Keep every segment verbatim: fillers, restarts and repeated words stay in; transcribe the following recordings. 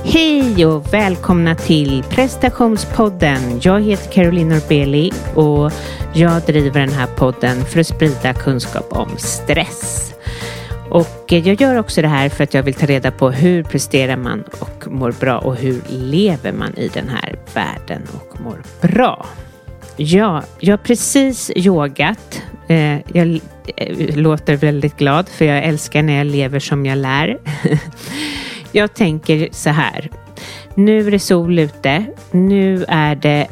Hej och välkomna till Prestationspodden. Jag heter Caroline Norbeli och jag driver den här podden för att sprida kunskap om stress. Och jag gör också det här för att jag vill ta reda på hur presterar man och mår bra och hur lever man i den här världen och mår bra. Ja, jag har precis yogat. Jag låter väldigt glad för jag älskar när jag lever som jag lär. Jag tänker så här. Nu är det sol ute. Nu är det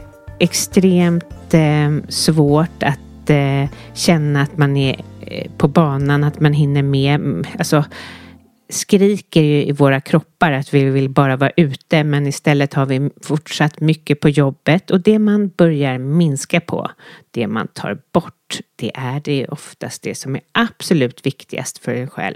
extremt eh, svårt att eh, känna att man är eh, på banan, att man hinner med. Alltså skriker ju i våra kroppar att vi vill bara vara ute, men istället har vi fortsatt mycket på jobbet. Och det man börjar minska på, det man tar bort, det är det oftast det som är absolut viktigast för en själv.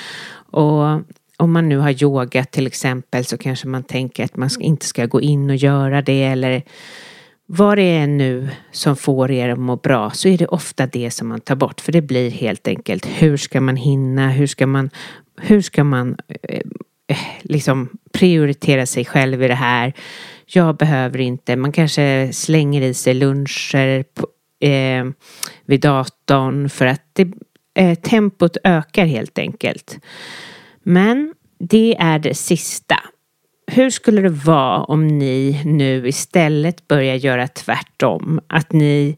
Och om man nu har yoga till exempel så kanske man tänker att man inte ska gå in och göra det, eller vad det är nu som får er att må bra, så är det ofta det som man tar bort. För det blir helt enkelt, hur ska man hinna, hur ska man, hur ska man eh, liksom prioritera sig själv i det här. Jag behöver inte, man kanske slänger i sig luncher på, eh, vid datorn för att det, eh, tempot ökar helt enkelt. Men det är det sista. Hur skulle det vara om ni nu istället börjar göra tvärtom? Att ni,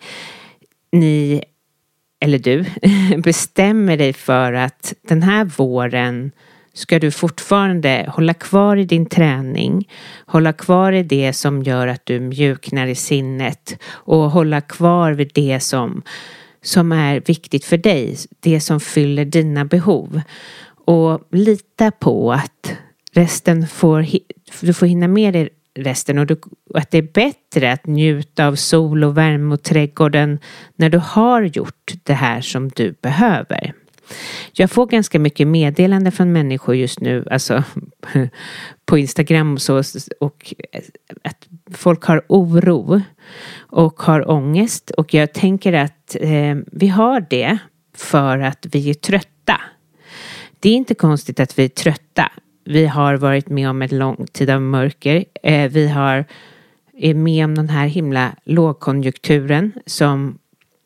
ni eller du, bestämmer dig för att den här våren ska du fortfarande hålla kvar i din träning. Hålla kvar i det som gör att du mjuknar i sinnet. Och hålla kvar vid det som, som är viktigt för dig. Det som fyller dina behov. Och lita på att resten får, du får hinna med dig resten. Och, du, och att det är bättre att njuta av sol och värme och trädgården när du har gjort det här som du behöver. Jag får ganska mycket meddelande från människor just nu, alltså på Instagram och så, och att folk har oro och har ångest. Och jag tänker att eh, vi har det för att vi är trötta. Det är inte konstigt att vi är trötta. Vi har varit med om en lång tid av mörker. Eh, vi har, är med om den här himla lågkonjunkturen som,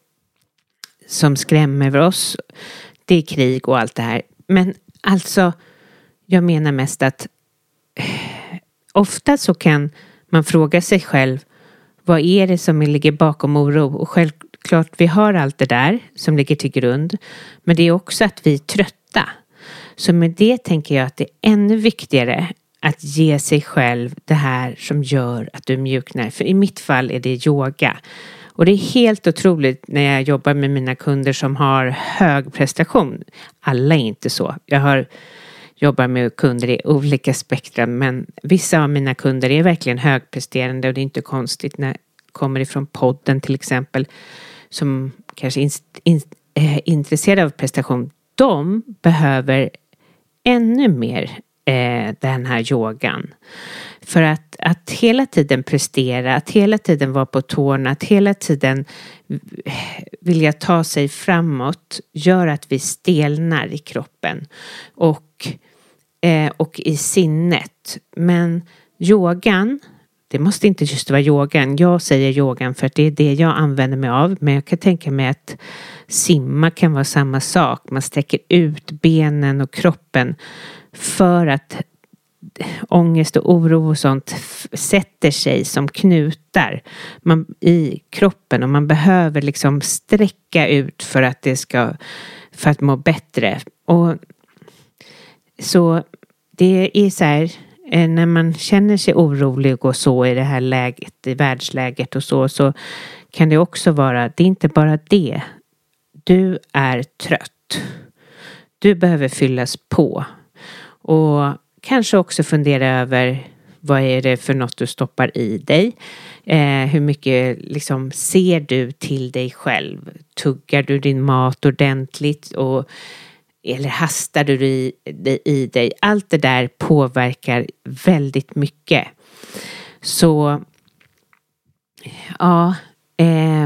som skrämmer över oss. Det är krig och allt det här. Men alltså, jag menar mest att eh, ofta så kan man fråga sig själv, vad är det som ligger bakom oro? Och självklart, vi har allt det där som ligger till grund. Men det är också att vi är trötta. Så med det tänker jag att det är ännu viktigare att ge sig själv det här som gör att du mjuknar. För i mitt fall är det yoga. Och det är helt otroligt när jag jobbar med mina kunder som har hög prestation. Alla är inte så. Jag har jobbar med kunder i olika spektrum. Men vissa av mina kunder är verkligen högpresterande. Och det är inte konstigt när det kommer ifrån podden till exempel. Som kanske är in, in, äh, intresserade av prestation. De behöver ännu mer eh, den här yogan. För att, att hela tiden prestera, att hela tiden vara på tårna, att hela tiden vilja ta sig framåt gör att vi stelnar i kroppen och, eh, och i sinnet. Men yogan, det måste inte just vara yogan. Jag säger yogan för att det är det jag använder mig av. Men jag kan tänka mig att simma kan vara samma sak. Man sträcker ut benen och kroppen för att ångest och oro och sånt sätter sig som knutar man, i kroppen. Och man behöver liksom sträcka ut för att det ska, för att må bättre. Och så det är så här, när man känner sig orolig och så i det här läget, i världsläget och så, så kan det också vara, det är inte bara det. Du är trött. Du behöver fyllas på. Och kanske också fundera över vad är det för något du stoppar i dig. Eh, hur mycket liksom ser du till dig själv? Tuggar du din mat ordentligt och eller hastar du i, i dig? Allt det där påverkar väldigt mycket. Så ja, eh,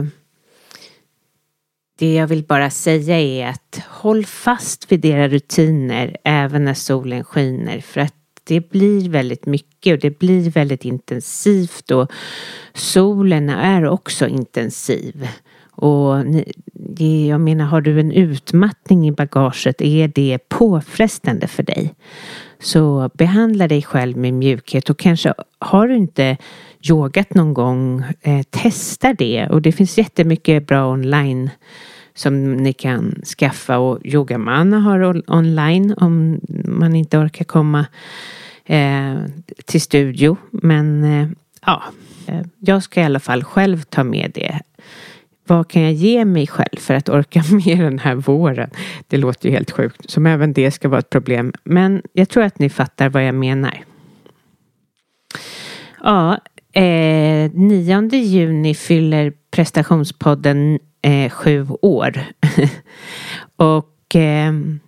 det jag vill bara säga är att håll fast vid era rutiner även när solen skiner. För att det blir väldigt mycket och det blir väldigt intensivt och solen är också intensiv. Och ni, jag menar, har du en utmattning i bagaget, är det påfrestande för dig? Så behandla dig själv med mjukhet, och kanske har du inte yogat någon gång, eh, testa det. Och det finns jättemycket bra online som ni kan skaffa, och yogamanna har online om man inte orkar komma eh, till studio. Men eh, ja, jag ska i alla fall själv ta med det. Vad kan jag ge mig själv för att orka med den här våren? Det låter ju helt sjukt, som även det ska vara ett problem. Men jag tror att ni fattar vad jag menar. Ja, eh, nionde juni fyller prestationspodden eh, sju år. Och eh,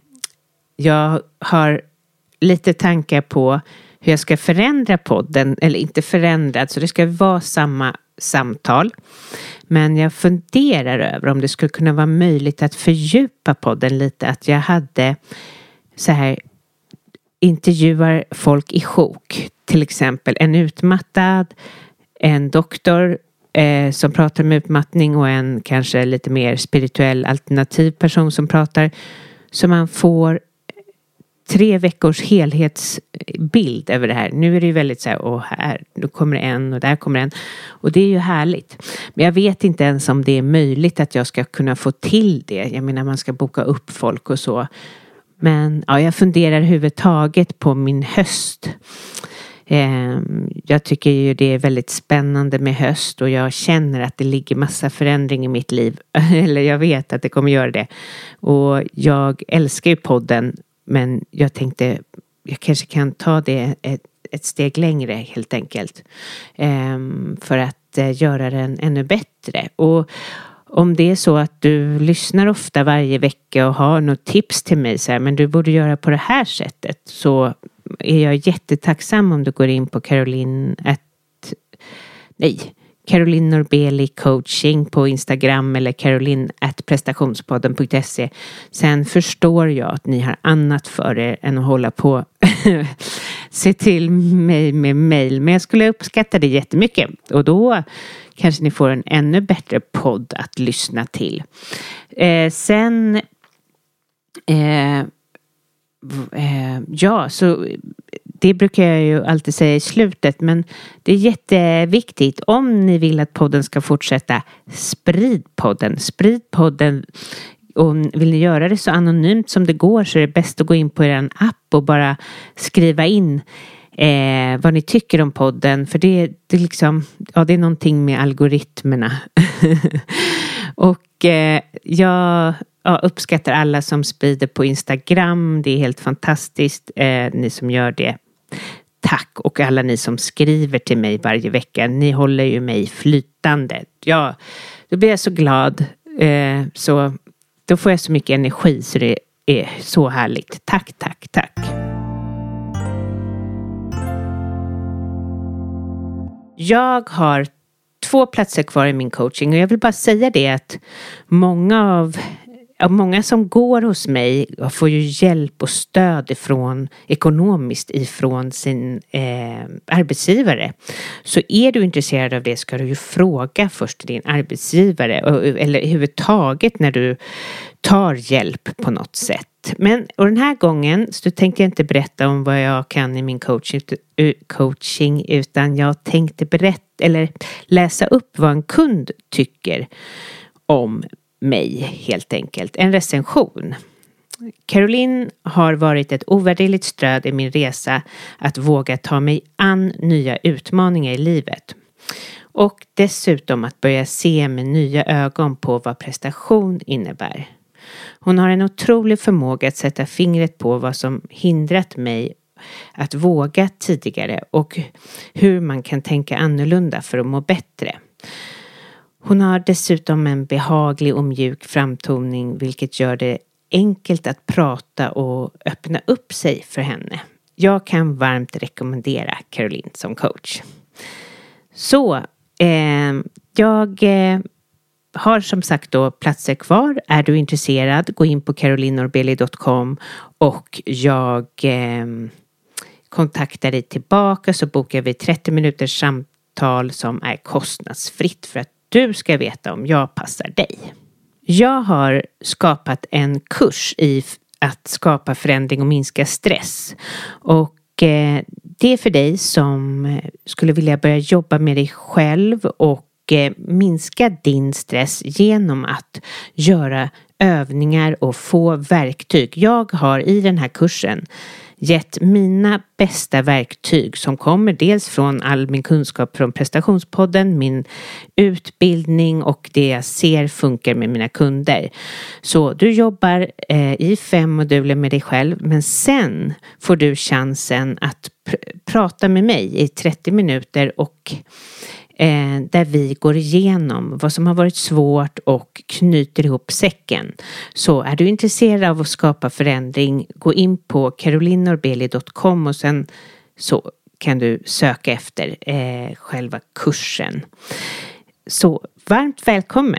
jag har lite tankar på hur jag ska förändra podden. Eller inte förändra, så det ska vara samma samtal. Men jag funderar över om det skulle kunna vara möjligt att fördjupa podden lite. Att jag hade så här, intervjuar folk i sjok. Till exempel en utmattad, en doktor eh, som pratar om utmattning och en kanske lite mer spirituell alternativ person som pratar. Så man får tre veckors helhetsbild över det här. Nu är det ju väldigt så här, åh här, nu kommer en och där kommer en. Och det är ju härligt. Men jag vet inte ens om det är möjligt att jag ska kunna få till det. Jag menar, man ska boka upp folk och så. Men ja, jag funderar överhuvudtaget på min höst. Eh, jag tycker ju det är väldigt spännande med höst, och jag känner att det ligger massa förändring i mitt liv. Eller jag vet att det kommer göra det. Och jag älskar ju podden. Men jag tänkte, jag kanske kan ta det ett, ett steg längre helt enkelt. Um, för att uh, göra den ännu bättre. Och om det är så att du lyssnar ofta varje vecka och har något tips till mig, så här, men du borde göra på det här sättet, så är jag jättetacksam om du går in på Caroline at, nej, Caroline Norbeli coaching på Instagram eller caroline at prestationspodden punkt se. Sen förstår jag att ni har annat för er än att hålla på se till mig med mejl. Men jag skulle uppskatta det jättemycket. Och då kanske ni får en ännu bättre podd att lyssna till. Eh, sen eh, eh, ja, så det brukar jag ju alltid säga i slutet, men det är jätteviktigt. Om ni vill att podden ska fortsätta, sprid podden. Sprid podden. Och vill ni göra det så anonymt som det går, så är det bäst att gå in på er app och bara skriva in eh, vad ni tycker om podden. För det, det, är liksom, ja, det är någonting med algoritmerna. och eh, jag... Ja, uppskattar alla som sprider på Instagram. Det är helt fantastiskt. Eh, ni som gör det. Tack. Och alla ni som skriver till mig varje vecka. Ni håller ju mig flytande. Ja, då blir jag så glad. Eh, så då får jag så mycket energi, så det är så härligt. Tack, tack, tack. Jag har två platser kvar i min coaching. Och jag vill bara säga det att många av... Ja, många som går hos mig får ju hjälp och stöd ifrån, ekonomiskt ifrån sin eh, arbetsgivare. Så är du intresserad av det, ska du ju fråga först din arbetsgivare. Eller överhuvudtaget när du tar hjälp på något sätt. Men och den här gången så tänkte jag inte berätta om vad jag kan i min coaching, coaching utan jag tänkte berätta eller läsa upp vad en kund tycker om mig, helt enkelt. En recension. Caroline har varit ett ovärderligt stöd i min resa att våga ta mig an nya utmaningar i livet. Och dessutom att börja se med nya ögon på vad prestation innebär. Hon har en otrolig förmåga att sätta fingret på vad som hindrat mig att våga tidigare och hur man kan tänka annorlunda för att må bättre. Hon har dessutom en behaglig och mjuk framtoning, vilket gör det enkelt att prata och öppna upp sig för henne. Jag kan varmt rekommendera Caroline som coach. Så, eh, jag eh, har som sagt då platser kvar. Är du intresserad, gå in på caroline norbeli punkt com och jag eh, kontaktar dig tillbaka så bokar vi trettio minuters samtal som är kostnadsfritt för att du ska veta om jag passar dig. Jag har skapat en kurs i att skapa förändring och minska stress. Och eh, det är för dig som skulle vilja börja jobba med dig själv och eh, minska din stress genom att göra övningar och få verktyg. Jag har i den här kursen gett mina bästa verktyg som kommer dels från all min kunskap från prestationspodden, min utbildning och det jag ser funkar med mina kunder. Så du jobbar eh, i fem moduler med dig själv, men sen får du chansen att pr- prata med mig i trettio minuter och Eh, där vi går igenom vad som har varit svårt och knyter ihop säcken. Så är du intresserad av att skapa förändring, gå in på caroline norbeli dot com och sen så kan du söka efter eh, själva kursen. Så varmt välkommen!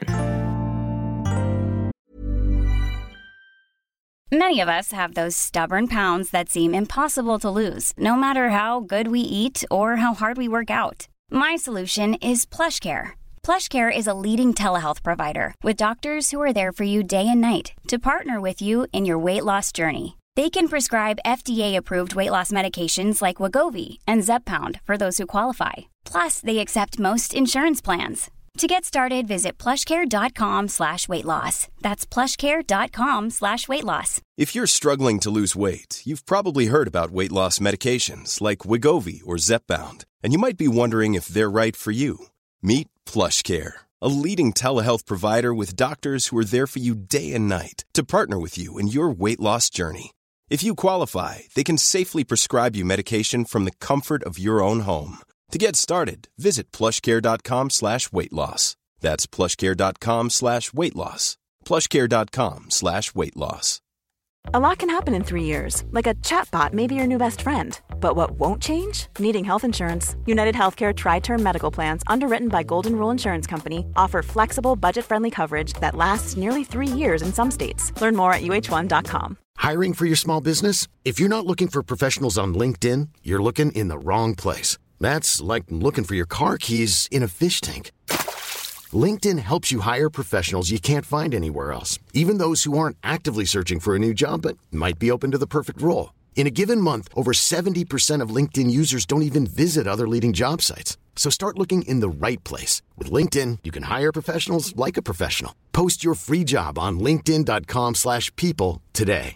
Many of us have those stubborn pounds that seem impossible to lose, no matter how good we eat or how hard we work out. My solution is PlushCare. PlushCare is a leading telehealth provider with doctors who are there for you day and night to partner with you in your weight loss journey. They can prescribe F D A-approved weight loss medications like Wegovy and Zepbound for those who qualify. Plus, they accept most insurance plans. To get started, visit plushcare.com slash weight loss. That's plushcare.com slash weight loss. If you're struggling to lose weight, you've probably heard about weight loss medications like Wegovy or Zepbound, and you might be wondering if they're right for you. Meet PlushCare, a leading telehealth provider with doctors who are there for you day and night to partner with you in your weight loss journey. If you qualify, they can safely prescribe you medication from the comfort of your own home. To get started, visit plushcare.com slash weight loss. That's plushcare.com slash weight loss. plushcare.com slash weight loss. A lot can happen in three years, like a chatbot may be your new best friend. But what won't change? Needing health insurance. United Healthcare Tri-Term Medical Plans, underwritten by Golden Rule Insurance Company, offer flexible, budget-friendly coverage that lasts nearly three years in some states. Learn more at U H one dot com. Hiring for your small business? If you're not looking for professionals on LinkedIn, you're looking in the wrong place. That's like looking for your car keys in a fish tank. LinkedIn helps you hire professionals you can't find anywhere else, even those who aren't actively searching for a new job but might be open to the perfect role. In a given month, over seventy percent of LinkedIn users don't even visit other leading job sites. So start looking in the right place. With LinkedIn, you can hire professionals like a professional. Post your free job on linkedin dot com slash people today.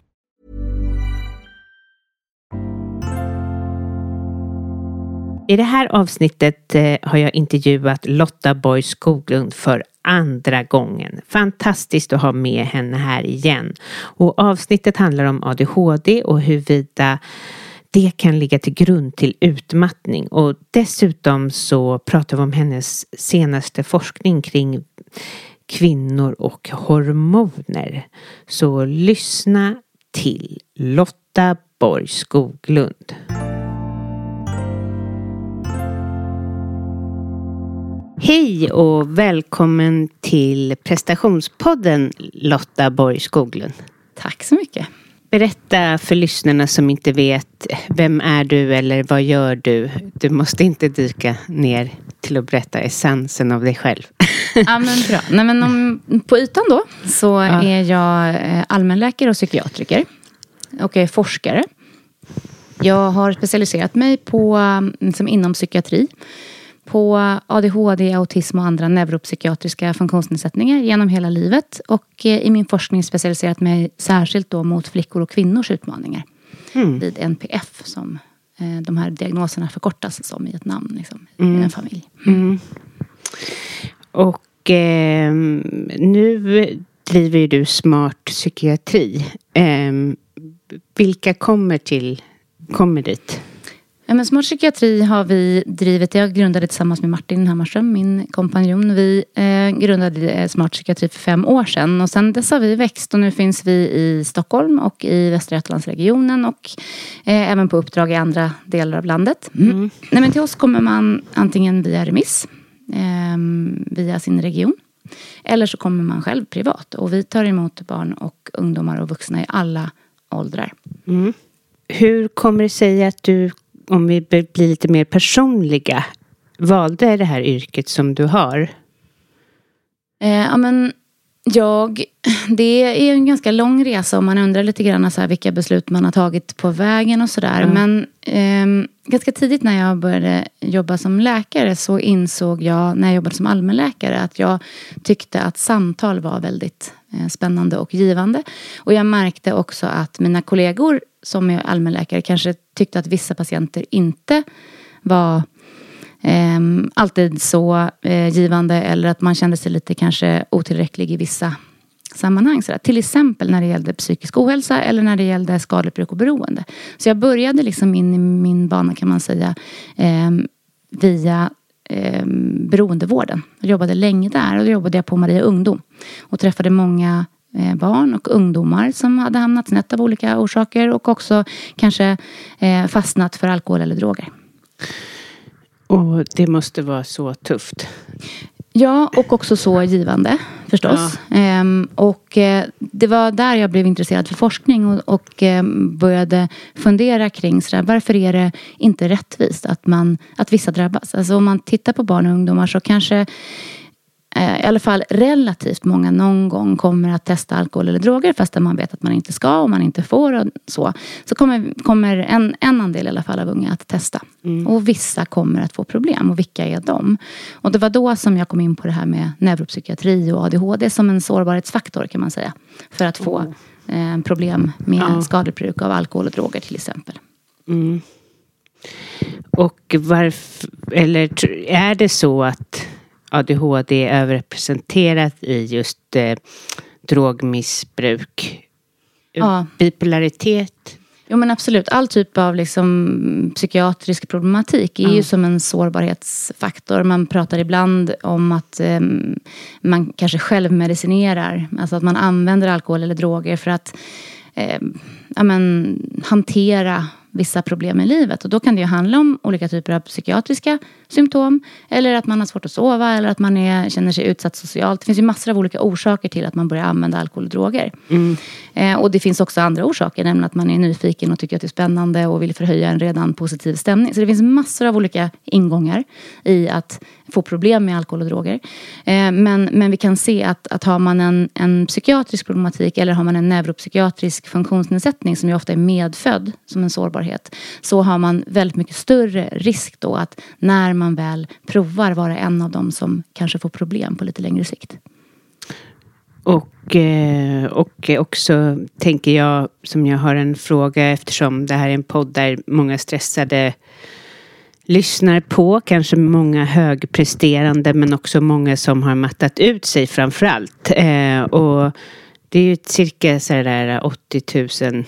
I det här avsnittet eh, har jag intervjuat Lotta Borg Skoglund för andra gången. Fantastiskt att ha med henne här igen. Och avsnittet handlar om A D H D och huruvida det kan ligga till grund till utmattning. Och dessutom så pratar vi om hennes senaste forskning kring kvinnor och hormoner. Så lyssna till Lotta Borg Skoglund. Hej och välkommen till prestationspodden Lotta Borg Skoglund. Tack så mycket. Berätta för lyssnarna som inte vet, vem är du eller vad gör du? Du måste inte dyka ner till att berätta essensen av dig själv. Ja, men bra. Nej, men om, på ytan då så ja. är jag allmänläkare och psykiatriker och är forskare. Jag har specialiserat mig på, liksom inom psykiatri på A D H D, autism och andra neuropsykiatriska funktionsnedsättningar genom hela livet. Och i min forskning specialiserat mig särskilt då mot flickor och kvinnors utmaningar. Mm. Vid N P F som eh, de här diagnoserna förkortas som i ett namn liksom, mm. i en familj. Mm. Mm. Och eh, nu driver du Smart Psykiatri. Eh, vilka kommer till kommer dit? Ja, men Smart Psykiatri har vi drivit. Jag grundade tillsammans med Martin Hammarström, min kompanjon. Vi eh, grundade Smart Psykiatri för fem år sedan. Och sen dess har vi växt och nu finns vi i Stockholm och i Västra Götalandsregionen och eh, även på uppdrag i andra delar av landet. Mm. Mm. Nej, men till oss kommer man antingen via remiss, eh, via sin region. Eller så kommer man själv privat. Och vi tar emot barn och ungdomar och vuxna i alla åldrar. Mm. Hur kommer det sig att du om vi blir lite mer personliga, valde det här yrket som du har? Eh, ja, men jag, det är en ganska lång resa och man undrar lite grann så här, vilka beslut man har tagit på vägen och sådär. Mm. Men eh, ganska tidigt när jag började jobba som läkare så insåg jag, när jag jobbade som allmänläkare, att jag tyckte att samtal var väldigt eh, spännande och givande. Och jag märkte också att mina kollegor som är allmänläkare kanske tyckte att vissa patienter inte var Eh, alltid så eh, givande, eller att man kände sig lite kanske otillräcklig i vissa sammanhang. Så till exempel när det gällde psykisk ohälsa eller när det gällde skadligt bruk och beroende. Så jag började liksom in i min bana, kan man säga, eh, via eh, beroendevården. Jag jobbade länge där och då jobbade jag på Maria Ungdom och träffade många eh, barn och ungdomar som hade hamnat snett av olika orsaker och också kanske eh, fastnat för alkohol eller droger. Och det måste vara så tufft. Ja, och också så givande förstås. Ja. Ehm, och eh, det var där jag blev intresserad för forskning och, och eh, började fundera kring sådär, varför är det inte rättvist att, man, att vissa drabbas? Alltså om man tittar på barn och ungdomar så kanske eh, i alla fall relativt många någon gång kommer att testa alkohol eller droger fast man vet att man inte ska och man inte får och så. Så kommer, kommer en, en andel i alla fall av unga att testa. Mm. Och vissa kommer att få problem. Och vilka är de? Och det var då som jag kom in på det här med neuropsykiatri och A D H D som en sårbarhetsfaktor, kan man säga. För att få eh, problem med ja. skadligt bruk av alkohol och droger till exempel. Mm. Och varför, eller är det så att A D H D är överrepresenterat i just eh, drogmissbruk? Ja. Bipolaritet? Jo, men absolut. All typ av liksom psykiatrisk problematik är mm. ju som en sårbarhetsfaktor. Man pratar ibland om att eh, man kanske självmedicinerar. Alltså att man använder alkohol eller droger för att eh, ja, men, hantera vissa problem i livet. Och då kan det ju handla om olika typer av psykiatriska symptom. Eller att man har svårt att sova. Eller att man är, känner sig utsatt socialt. Det finns ju massor av olika orsaker till att man börjar använda alkohol och droger. Mm. Eh, och det finns också andra orsaker. Nämligen att man är nyfiken och tycker att det är spännande. Och vill förhöja en redan positiv stämning. Så det finns massor av olika ingångar i att få problem med alkohol och droger. Eh, men, men vi kan se att, att har man en, en psykiatrisk problematik. Eller har man en neuropsykiatrisk funktionsnedsättning. Som ju ofta är medfödd som en sårbarhet. Så har man väldigt mycket större risk då att när man väl provar vara en av dem som kanske får problem på lite längre sikt. Och, och också tänker jag, som jag har en fråga, eftersom det här är en podd där många stressade lyssnar på, kanske många högpresterande men också många som har mattat ut sig framförallt. Och det är ju cirka så där åttio tusen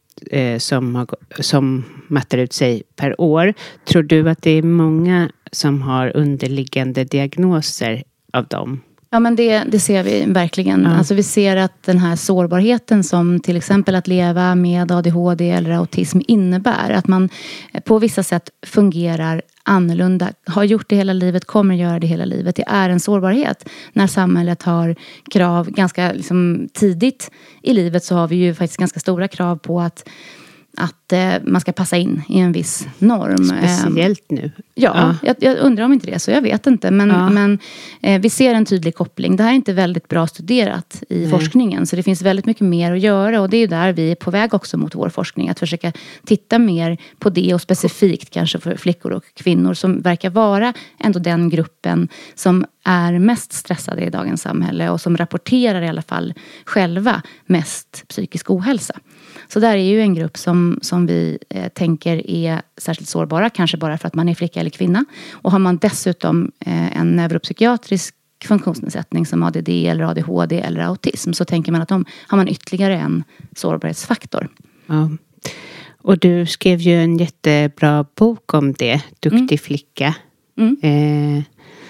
som, har, som mattar ut sig per år. Tror du att det är många som har underliggande diagnoser av dem? Ja, men det, det ser vi verkligen. Ja. Alltså vi ser att den här sårbarheten som till exempel att leva med A D H D eller autism innebär. Att man på vissa sätt fungerar annorlunda. Har gjort det hela livet, kommer göra det hela livet. Det är en sårbarhet. När samhället har krav ganska liksom, tidigt i livet så har vi ju faktiskt ganska stora krav på att att eh, man ska passa in i en viss norm. Speciellt nu. Ja, ja. Jag, jag undrar om inte det, så jag vet inte. Men, ja. men eh, vi ser en tydlig koppling. Det här är inte väldigt bra studerat i Nej. forskningen. Så det finns väldigt mycket mer att göra. Och det är ju där vi är på väg också mot vår forskning. Att försöka titta mer på det. Och specifikt kanske för flickor och kvinnor. Som verkar vara ändå den gruppen som är mest stressade i dagens samhälle. Och som rapporterar i alla fall själva mest psykisk ohälsa. Så där är ju en grupp som, som vi eh, tänker är särskilt sårbara. Kanske bara för att man är flicka eller kvinna. Och har man dessutom eh, en neuropsykiatrisk funktionsnedsättning som A D D eller A D H D eller autism. Så tänker man att de har man ytterligare en sårbarhetsfaktor. Ja. Och du skrev ju en jättebra bok om det. Duktig mm. flicka. Mm. Eh,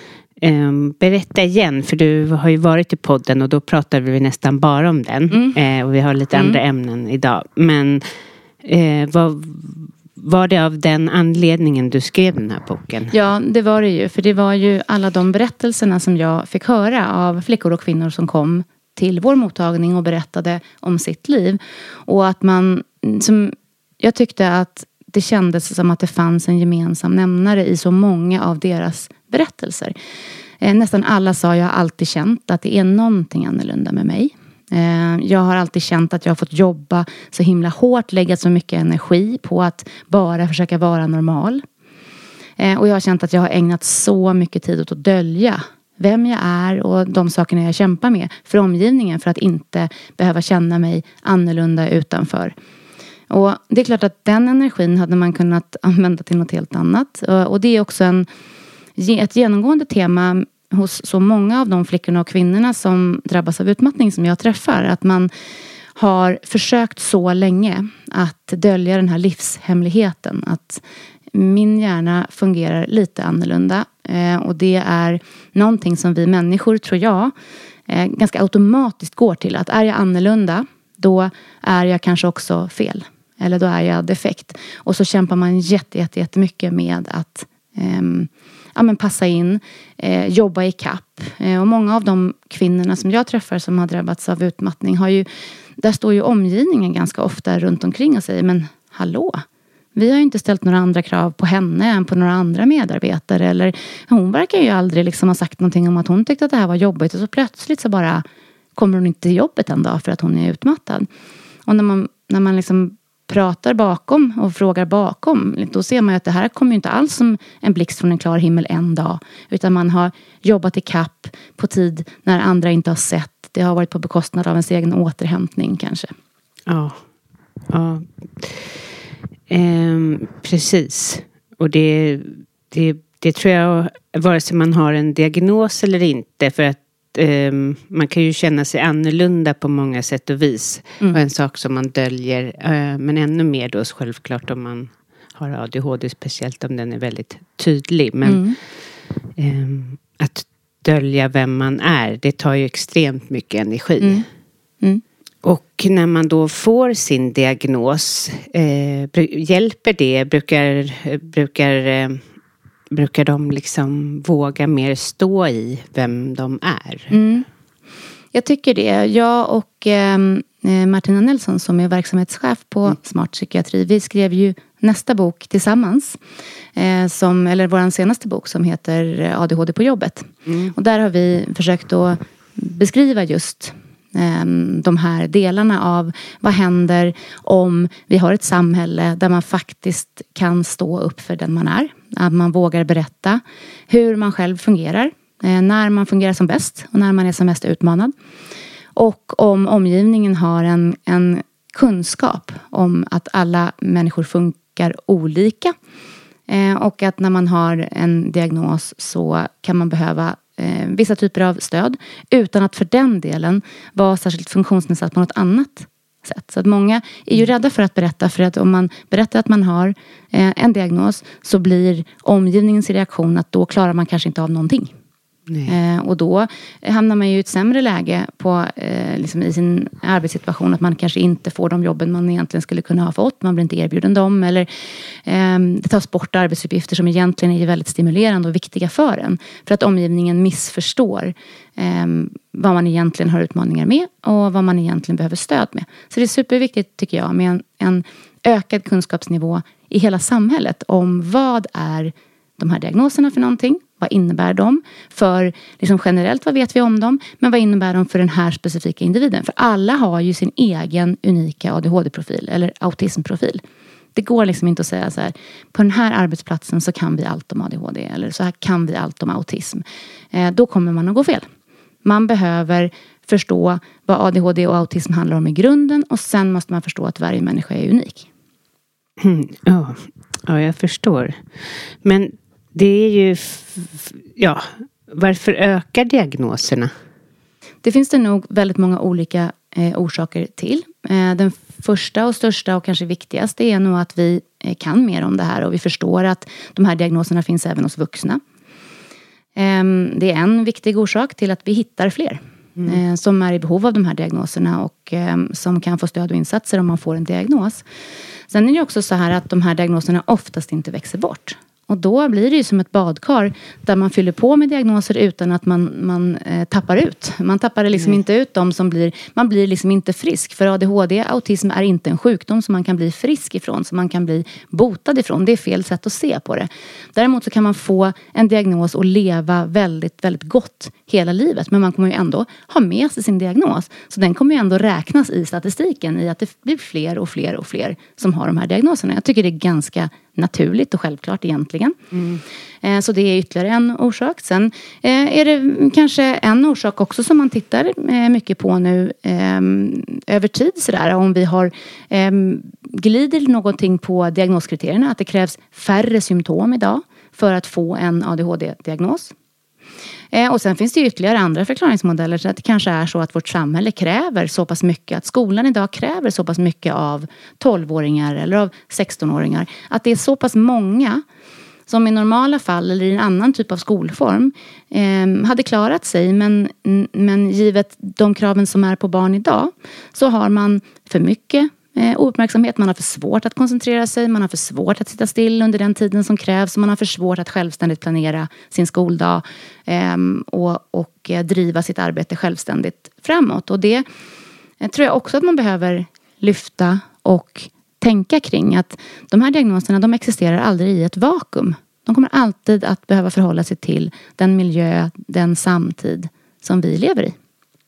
Um, berätta igen, för du har ju varit i podden och då pratar vi nästan bara om den. Mm. Uh, och vi har lite mm. andra ämnen idag. Men uh, vad var det av den anledningen du skrev den här boken? Ja, det var det ju. För det var ju alla de berättelserna som jag fick höra av flickor och kvinnor som kom till vår mottagning och berättade om sitt liv. Och att man, som jag tyckte att det kändes som att det fanns en gemensam nämnare i så många av deras berättelser. Eh, nästan alla sa jag har alltid känt att det är någonting annorlunda med mig. Eh, jag har alltid känt att jag har fått jobba så himla hårt, lägga så mycket energi på att bara försöka vara normal. Eh, och jag har känt att jag har ägnat så mycket tid åt att dölja vem jag är och de sakerna jag kämpar med för omgivningen för att inte behöva känna mig annorlunda utanför. Och det är klart att den energin hade man kunnat använda till något helt annat. Och det är också en, ett genomgående tema hos så många av de flickorna och kvinnorna som drabbas av utmattning som jag träffar. Att man har försökt så länge att dölja den här livshemligheten. Att min hjärna fungerar lite annorlunda. Och det är någonting som vi människor, tror jag, ganska automatiskt går till. Att är jag annorlunda, då är jag kanske också fel. Eller då är jag defekt. Och så kämpar man jätte, jätte, jättemycket med att eh, ja, men passa in, eh, jobba i kapp. Eh, och många av de kvinnorna som jag träffar som har drabbats av utmattning har ju, där står ju omgivningen ganska ofta runt omkring och säger, men hallå, vi har ju inte ställt några andra krav på henne än på några andra medarbetare. Eller hon verkar ju aldrig liksom ha sagt någonting om att hon tyckte att det här var jobbigt. Och så plötsligt så bara kommer hon inte till jobbet en dag för att hon är utmattad. Och när man, när man liksom pratar bakom och frågar bakom, då ser man ju att det här kommer ju inte alls som en blixt från en klar himmel en dag. Utan man har jobbat i kapp på tid när andra inte har sett. Det har varit på bekostnad av ens egen återhämtning kanske. Ja, ja. Ehm, precis. Och det, det, det tror jag, vare sig man har en diagnos eller inte, för att Um, man kan ju känna sig annorlunda på många sätt och vis. Mm. Och en sak som man döljer, uh, men ännu mer då självklart om man har A D H D, speciellt om den är väldigt tydlig. Men mm. um, att dölja vem man är, det tar ju extremt mycket energi. Mm. Mm. Och när man då får sin diagnos, eh, hjälper det, brukar... brukar eh, Brukar de liksom våga mer stå i vem de är? Mm. Jag tycker det. Jag och eh, Martina Nelson som är verksamhetschef på mm. Smart Psykiatri. Vi skrev ju nästa bok tillsammans. Eh, som, eller vår senaste bok som heter A D H D på jobbet. Mm. Och där har vi försökt att beskriva just eh, de här delarna av vad händer om vi har ett samhälle där man faktiskt kan stå upp för den man är. Att man vågar berätta hur man själv fungerar. Eh, när man fungerar som bäst och när man är som mest utmanad. Och om omgivningen har en, en kunskap om att alla människor funkar olika. Eh, och att när man har en diagnos så kan man behöva eh, vissa typer av stöd. Utan att för den delen vara särskilt funktionsnedsatt på något annat sätt. Så att många är ju rädda för att berätta, för att om man berättar att man har eh, en diagnos så blir omgivningens reaktion att då klarar man kanske inte av någonting. Eh, och då hamnar man ju i ett sämre läge på, eh, liksom i sin arbetssituation, att man kanske inte får de jobben man egentligen skulle kunna ha fått. Man blir inte erbjuden dem, eller eh, det tas bort arbetsuppgifter som egentligen är väldigt stimulerande och viktiga för en. För att omgivningen missförstår eh, vad man egentligen har utmaningar med och vad man egentligen behöver stöd med. Så det är superviktigt tycker jag med en, en ökad kunskapsnivå i hela samhället om vad är de här diagnoserna för någonting. Vad innebär de? För liksom generellt, vad vet vi om dem? Men vad innebär de för den här specifika individen? För alla har ju sin egen unika A D H D-profil eller autismprofil. Det går liksom inte att säga så här, på den här arbetsplatsen så kan vi allt om A D H D. Eller så här kan vi allt om autism. Eh, då kommer man att gå fel. Man behöver förstå vad A D H D och autism handlar om i grunden. Och sen måste man förstå att varje människa är unik. Mm, ja. ja, jag förstår. Men det är ju, f- ja, varför ökar diagnoserna? Det finns det nog väldigt många olika eh, orsaker till. Eh, den första och största och kanske viktigaste är nog att vi eh, kan mer om det här. Och vi förstår att de här diagnoserna finns även hos vuxna. Eh, det är en viktig orsak till att vi hittar fler. Mm. Eh, som är i behov av de här diagnoserna och eh, som kan få stöd och insatser om man får en diagnos. Sen är det också så här att de här diagnoserna oftast inte växer bort. Och då blir det ju som ett badkar där man fyller på med diagnoser utan att man, man eh, tappar ut. Man tappar liksom mm. inte ut dem som blir, man blir liksom inte frisk. För A D H D, autism är inte en sjukdom som man kan bli frisk ifrån, som man kan bli botad ifrån. Det är fel sätt att se på det. Däremot så kan man få en diagnos och leva väldigt, väldigt gott hela livet. Men man kommer ju ändå ha med sig sin diagnos. Så den kommer ju ändå räknas i statistiken i att det blir fler och fler och fler som har de här diagnoserna. Jag tycker det är ganska naturligt och självklart egentligen. Mm. Eh, så det är ytterligare en orsak. Sen eh, är det kanske en orsak också som man tittar eh, mycket på nu eh, över tid sådär. Om vi har eh, glider någonting på diagnoskriterierna, att det krävs färre symptom idag för att få en A D H D-diagnos. Eh, och sen finns det ytterligare andra förklaringsmodeller, så att det kanske är så att vårt samhälle kräver så pass mycket, att skolan idag kräver så pass mycket av tolvåringar eller av sextonåringar, att det är så pass många som i normala fall eller i en annan typ av skolform eh, hade klarat sig, men, men givet de kraven som är på barn idag så har man för mycket Eh, ouppmärksamhet, man har för svårt att koncentrera sig, man har för svårt att sitta still under den tiden som krävs, man har för svårt att självständigt planera sin skoldag eh, och, och eh, driva sitt arbete självständigt framåt. Och det eh, tror jag också att man behöver lyfta och tänka kring, att de här diagnoserna, de existerar aldrig i ett vakuum. De kommer alltid att behöva förhålla sig till den miljö, den samtid som vi lever i.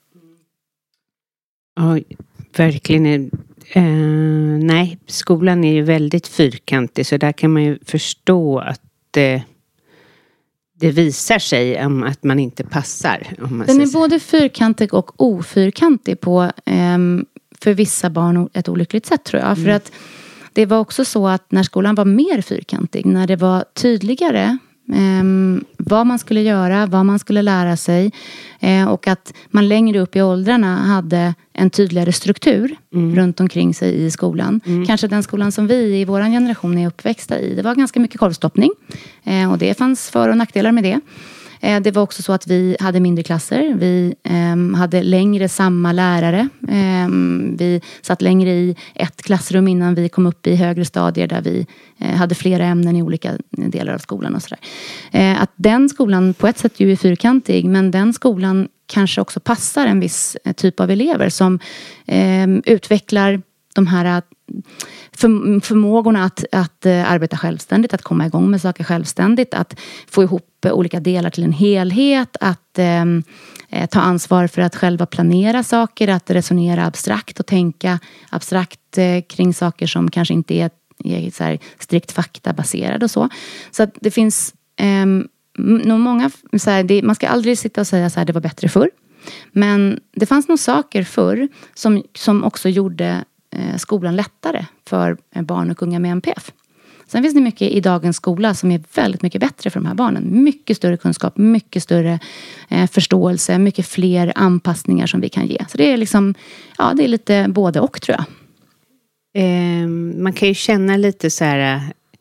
Ja, verkligen. Uh, nej, skolan är ju väldigt fyrkantig, så där kan man ju förstå att uh, det visar sig om att man inte passar. Om man Den är så. både fyrkantig och ofyrkantig på um, för vissa barn ett olyckligt sätt, tror jag. Mm. För att det var också så att när skolan var mer fyrkantig, när det var tydligare Um, vad man skulle göra, vad man skulle lära sig uh, och att man längre upp i åldrarna hade en tydligare struktur mm. runt omkring sig i skolan. Mm. Kanske den skolan som vi i vår generation är uppväxta i, det var ganska mycket korvstoppning uh, och det fanns för- och nackdelar med det. Uh, det var också så att vi hade mindre klasser, vi um, hade längre samma lärare, um, vi satt längre i ett klassrum innan vi kom upp i högre stadier där vi uh, hade flera ämnen i olika delar av skolan och sådär. Uh, att den skolan på ett sätt ju är fyrkantig, men den skolan kanske också passar en viss typ av elever som um, utvecklar de här för, förmågorna att, att arbeta självständigt, att komma igång med saker självständigt, att få ihop olika delar till en helhet, att eh, ta ansvar för att själva planera saker, att resonera abstrakt och tänka abstrakt eh, kring saker som kanske inte är, är så här strikt faktabaserade och så. Så att det finns eh, nog många, så här, det, man ska aldrig sitta och säga så här, det var bättre förr. Men det fanns nog saker förr som, som också gjorde skolan lättare för barn och unga med N P F. Sen finns det mycket i dagens skola som är väldigt mycket bättre för de här barnen. Mycket större kunskap, mycket större eh, förståelse, mycket fler anpassningar som vi kan ge. Så det är liksom, ja, det är lite både och, tror jag. Eh, man kan ju känna lite så här,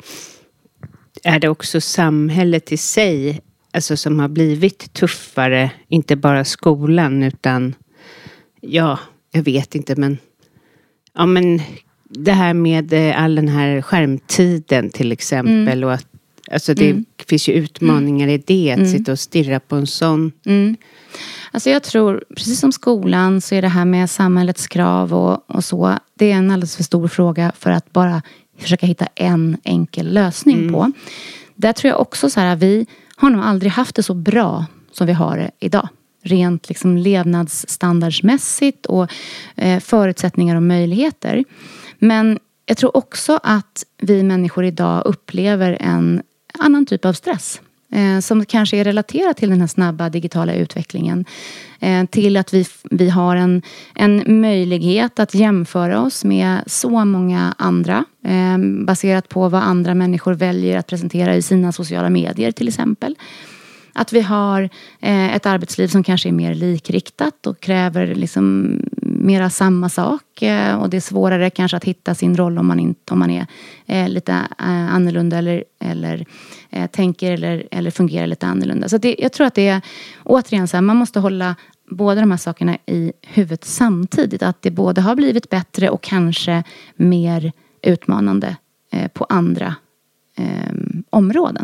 är det också samhället i sig, alltså som har blivit tuffare, inte bara skolan utan, ja, jag vet inte, men ja, men det här med all den här skärmtiden till exempel mm. och att alltså det mm. finns ju utmaningar mm. i det att mm. sitta och stirra på en sån. Mm. Alltså jag tror, precis som skolan så är det här med samhällets krav och, och så, det är en alldeles för stor fråga för att bara försöka hitta en enkel lösning mm. på. Där tror jag också så här, vi har nog aldrig haft det så bra som vi har det idag. Rent liksom levnadsstandardsmässigt och eh, förutsättningar och möjligheter. Men jag tror också att vi människor idag upplever en annan typ av stress. Eh, som kanske är relaterad till den här snabba digitala utvecklingen. Eh, till att vi, vi har en, en möjlighet att jämföra oss med så många andra. Eh, baserat på vad andra människor väljer att presentera i sina sociala medier till exempel. Att vi har eh, ett arbetsliv som kanske är mer likriktat och kräver liksom mera samma sak. Eh, och det är svårare kanske att hitta sin roll om man, inte, om man är eh, lite eh, annorlunda eller, eller eh, tänker eller, eller fungerar lite annorlunda. Så det, jag tror att det är återigen så här, man måste hålla båda de här sakerna i huvudet samtidigt. Att det både har blivit bättre och kanske mer utmanande eh, på andra eh, områden.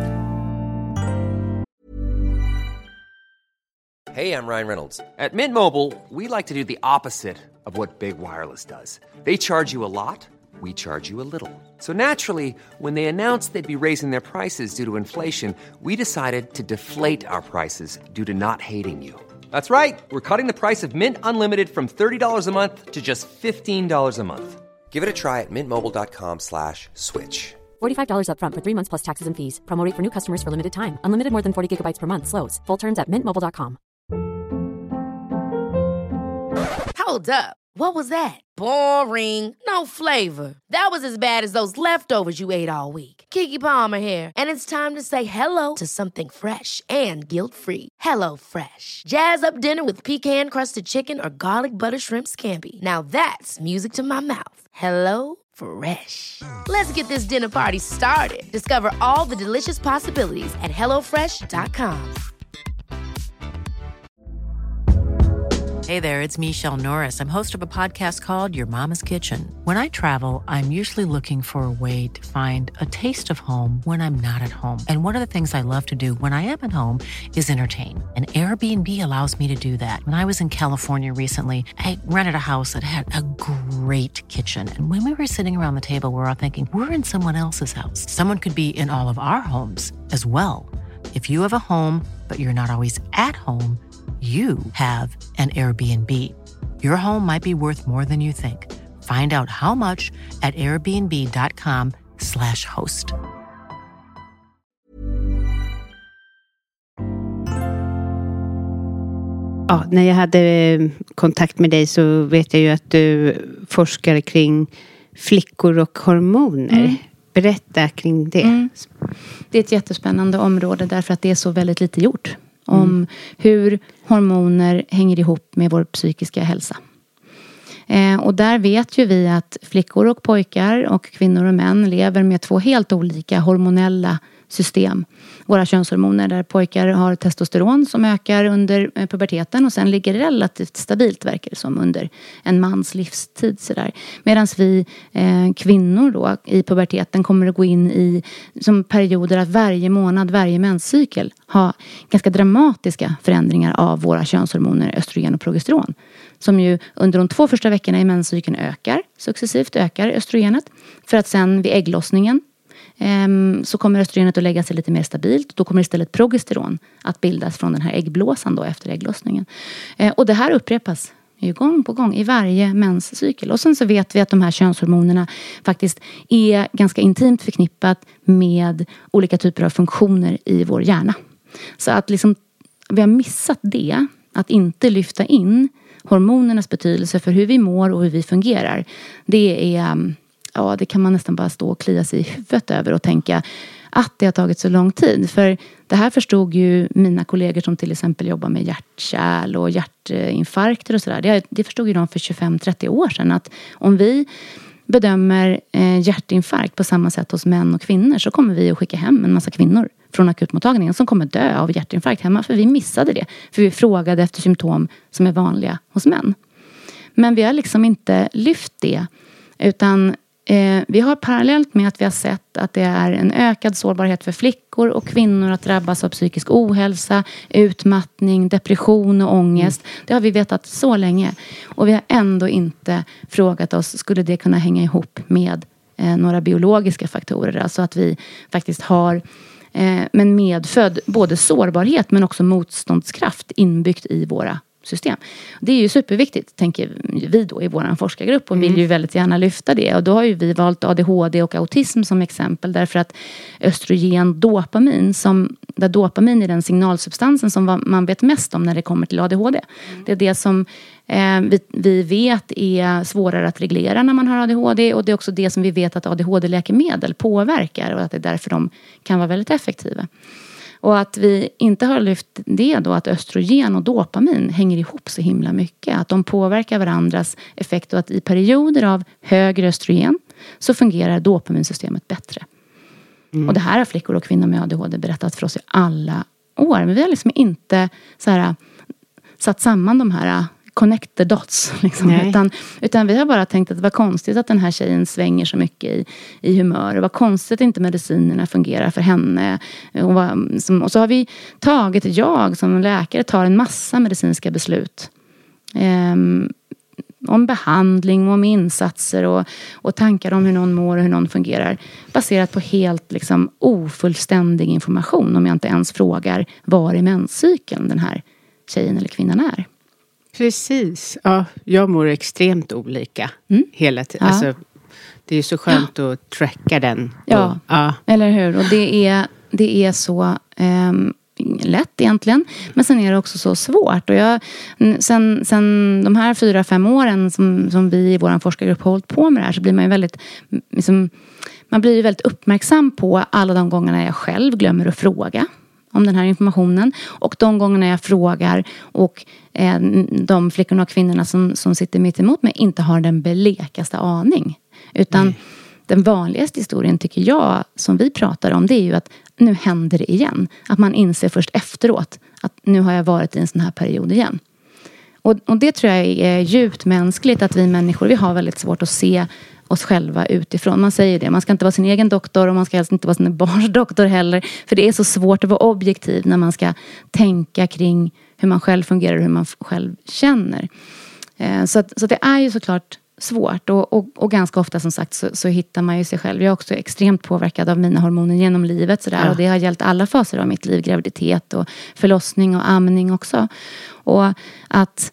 Hey, I'm Ryan Reynolds. At Mint Mobile, we like to do the opposite of what Big Wireless does. They charge you a lot, we charge you a little. So naturally, when they announced they'd be raising their prices due to inflation, we decided to deflate our prices due to not hating you. That's right. We're cutting the price of Mint Unlimited from thirty dollars a month to just fifteen dollars a month. Give it a try at mintmobile.com slash switch. forty-five dollars up front for three months plus taxes and fees. Promo rate for new customers for limited time. Unlimited more than forty gigabytes per month. Slows full terms at mint mobile dot com. Hold up. What was that? Boring. No flavor. That was as bad as those leftovers you ate all week. Keke Palmer here, and it's time to say hello to something fresh and guilt-free. Hello Fresh. Jazz up dinner with pecan-crusted chicken or garlic butter shrimp scampi. Now that's music to my mouth. Hello Fresh. Let's get this dinner party started. Discover all the delicious possibilities at hello fresh dot com. Hey there, it's Michelle Norris. I'm host of a podcast called Your Mama's Kitchen. When I travel, I'm usually looking for a way to find a taste of home when I'm not at home. And one of the things I love to do when I am at home is entertain. And Airbnb allows me to do that. When I was in California recently, I rented a house that had a great kitchen. And when we were sitting around the table, we were all thinking, we're in someone else's house. Someone could be in all of our homes as well. If you have a home, but you're not always at home, you have an Airbnb. Your home might be worth more than you think. Find out how much at airbnb.com slash host. Ja, när jag hade kontakt med dig så vet jag ju att du forskar kring flickor och hormoner. Mm. Berätta kring det. Mm. Det är ett jättespännande område därför att det är så väldigt lite gjort. Om mm. hur hormoner hänger ihop med vår psykiska hälsa. Eh, och där vet ju vi att flickor och pojkar och kvinnor och män lever med två helt olika hormonella system. Våra könshormoner, där pojkar har testosteron som ökar under eh, puberteten och sen ligger relativt stabilt, verkar det som, under en mans livstid. Medan vi eh, kvinnor då i puberteten kommer att gå in i som perioder att varje månad, varje menscykel ha ganska dramatiska förändringar av våra könshormoner östrogen och progesteron. Som ju under de två första veckorna i menscykeln ökar, successivt ökar östrogenet. För att sen vid ägglossningen um, så kommer östrogenet att lägga sig lite mer stabilt. Då kommer istället progesteron att bildas från den här äggblåsan då efter ägglossningen. Uh, och det här upprepas ju gång på gång i varje menscykel. Och sen så vet vi att de här könshormonerna faktiskt är ganska intimt förknippat med olika typer av funktioner i vår hjärna. Så att liksom vi har missat det, att inte lyfta in hormonernas betydelse för hur vi mår och hur vi fungerar. Det är, ja, det kan man nästan bara stå och klia sig i huvudet över och tänka att det har tagit så lång tid. För det här förstod ju mina kollegor som till exempel jobbar med hjärtkärl och hjärtinfarkter och sådär. Det, det förstod ju de för tjugofem till trettio år sedan, att om vi bedömer eh, hjärtinfarkt på samma sätt hos män och kvinnor så kommer vi att skicka hem en massa kvinnor från akutmottagningen som kommer dö av hjärtinfarkt hemma, för vi missade det. För vi frågade efter symptom som är vanliga hos män. Men vi har liksom inte lyft det, utan eh, vi har parallellt med att vi har sett att det är en ökad sårbarhet för flickor och kvinnor att drabbas av psykisk ohälsa, utmattning, depression och ångest. Mm. Det har vi vetat så länge. Och vi har ändå inte frågat oss, skulle det kunna hänga ihop med eh, några biologiska faktorer? Alltså att vi faktiskt har eh, men medfödd både sårbarhet men också motståndskraft inbyggt i våra system. Det är ju superviktigt, tänker vi då i vår forskargrupp, och mm. vill ju väldigt gärna lyfta det. Och då har ju vi valt A D H D och autism som exempel, därför att östrogen, dopamin, som, där dopamin är den signalsubstansen som man vet mest om när det kommer till A D H D. Mm. Det är det som eh, vi, vi vet är svårare att reglera när man har A D H D, och det är också det som vi vet att A D H D-läkemedel påverkar och att det är därför de kan vara väldigt effektiva. Och att vi inte har lyft det då, att östrogen och dopamin hänger ihop så himla mycket. Att de påverkar varandras effekt, och att i perioder av högre östrogen så fungerar dopaminsystemet bättre. Mm. Och det här har flickor och kvinnor med A D H D berättat för oss i alla år. Men vi har liksom inte så här satt samman de här connect the dots. Liksom. Utan, utan vi har bara tänkt att det var konstigt att den här tjejen svänger så mycket i, i humör. Det var konstigt att inte medicinerna fungerar för henne. Och, var, som, och så har vi tagit, jag som läkare tar en massa medicinska beslut. Um, om behandling, om insatser och, och tankar om hur någon mår och hur någon fungerar. Baserat på helt liksom, ofullständig information. Om jag inte ens frågar var i menscykeln den här tjejen eller kvinnan är. Precis. Ja, jag mår extremt olika mm. hela tiden. Ja. Alltså, det är ju så skönt ja. att tracka den. Ja, och, ja, eller hur? Och det är, det är så... Um, lätt egentligen. Men sen är det också så svårt. Och jag, sen, sen de här fyra, fem åren som, som vi i vår forskargrupp har hållit på med det här så blir man ju väldigt liksom, man blir ju väldigt uppmärksam på alla de gångerna jag själv glömmer att fråga om den här informationen. Och de gångerna jag frågar och eh, de flickorna och kvinnorna som, som sitter mitt emot mig inte har den belekaste aning. Utan mm. den vanligaste historien tycker jag som vi pratar om det är ju att nu händer det igen. Att man inser först efteråt att nu har jag varit i en sån här period igen. Och, och det tror jag är djupt mänskligt att vi människor, vi har väldigt svårt att se oss själva utifrån. Man säger det, man ska inte vara sin egen doktor och man ska helst inte vara sin barns doktor heller. För det är så svårt att vara objektiv när man ska tänka kring hur man själv fungerar och hur man själv känner. Eh, så, att, så att det är ju såklart svårt och, och, och ganska ofta som sagt så, så hittar man ju sig själv. Jag är också extremt påverkad av mina hormoner genom livet sådär, ja. Och det har gällt alla faser av mitt liv, graviditet och förlossning och amning också. Och att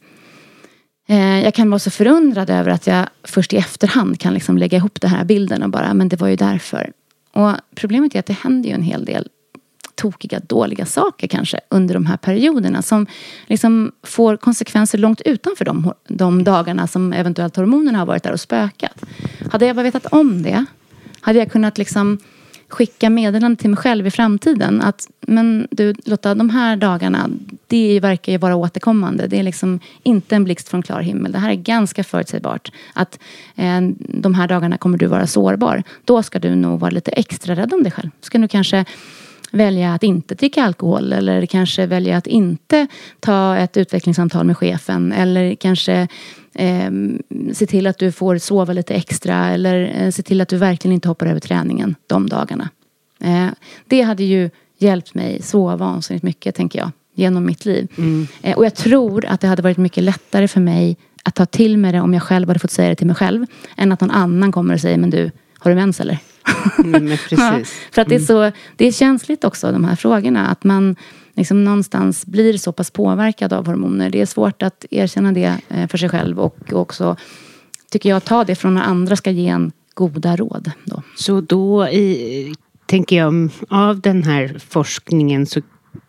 eh, jag kan vara så förundrad över att jag först i efterhand kan liksom lägga ihop den här bilden och bara, men det var ju därför. Och problemet är att det händer ju en hel del tokiga, dåliga saker kanske under de här perioderna som liksom får konsekvenser långt utanför de, de dagarna som eventuellt hormonerna har varit där och spökat. Hade jag bara vetat om det, hade jag kunnat liksom skicka meddelande till mig själv i framtiden att, men du Lotta, de här dagarna det verkar ju vara återkommande. Det är liksom inte en blixt från klar himmel. Det här är ganska förutsägbart att eh, de här dagarna kommer du vara sårbar. Då ska du nog vara lite extra rädd om dig själv. Ska du kanske välja att inte dricka alkohol eller kanske välja att inte ta ett utvecklingssamtal med chefen eller kanske eh, se till att du får sova lite extra eller eh, se till att du verkligen inte hoppar över träningen de dagarna. Eh, det hade ju hjälpt mig så vansinnigt mycket, tänker jag, genom mitt liv. Mm. Eh, och jag tror att det hade varit mycket lättare för mig att ta till mig det om jag själv hade fått säga det till mig själv än att någon annan kommer och säger, men du, har du mens eller? Mm, men precis. Ja, för att det är så, det är känsligt också, de här frågorna, att man liksom någonstans blir så pass påverkad av hormoner. Det är svårt att erkänna det för sig själv och också, tycker jag, ta det från när andra ska ge en goda råd då. Så då i, tänker jag, av den här forskningen så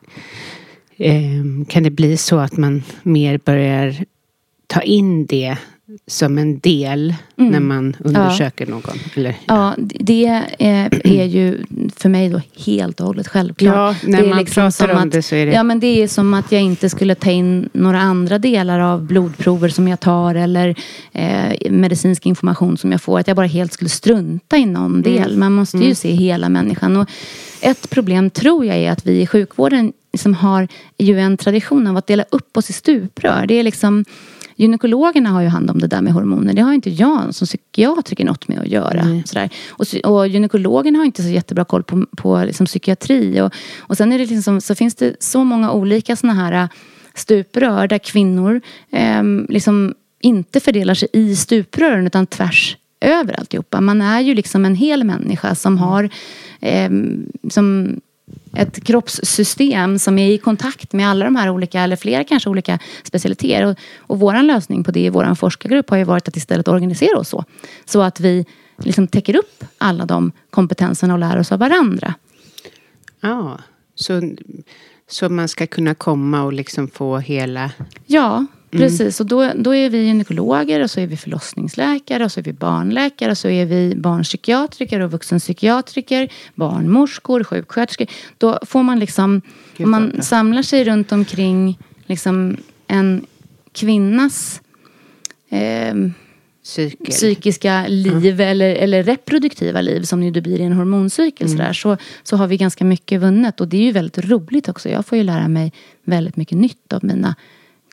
eh, kan det bli så att man mer börjar ta in det som en del mm. när man undersöker ja. någon. Eller? Ja, det är, är ju för mig då helt och hållet självklart. Ja, när det är man liksom pratar om att, det så är det... Ja, men det är som att jag inte skulle ta in några andra delar av blodprover som jag tar eller eh, medicinsk information som jag får. Att jag bara helt skulle strunta i någon del. Mm. Man måste ju mm. se hela människan. Och ett problem tror jag är att vi i sjukvården liksom har ju en tradition av att dela upp oss i stuprör. Det är liksom... Gynekologerna har ju hand om det där med hormoner. Det har inte jag som psykiatriker något med att göra. Mm. Sådär. Och, och gynekologerna har inte så jättebra koll på, på liksom psykiatri. Och, och sen är det liksom, så finns det så många olika såna här stuprör där kvinnor eh, liksom inte fördelar sig i stuprören utan tvärs över alltihopa. Man är ju liksom en hel människa som har eh, som ett kroppssystem som är i kontakt med alla de här olika, eller flera kanske olika specialiteter. Och, och våran lösning på det i våran forskargrupp har ju varit att istället organisera oss så. Så att vi liksom täcker upp alla de kompetenserna och lär oss av varandra. Ja, så, så man ska kunna komma och liksom få hela... Ja, precis. Och då, då är vi gynekologer och så är vi förlossningsläkare och så är vi barnläkare och så är vi barnpsykiatriker och vuxenpsykiatriker, barnmorskor, sjuksköterskor. Då får man liksom, om man samlar sig runt omkring liksom en kvinnas eh, Cykel. psykiska liv mm. eller, eller reproduktiva liv som ju det blir i en hormoncykel mm. sådär, så, så har vi ganska mycket vunnet och det är ju väldigt roligt också. Jag får ju lära mig väldigt mycket nytt av mina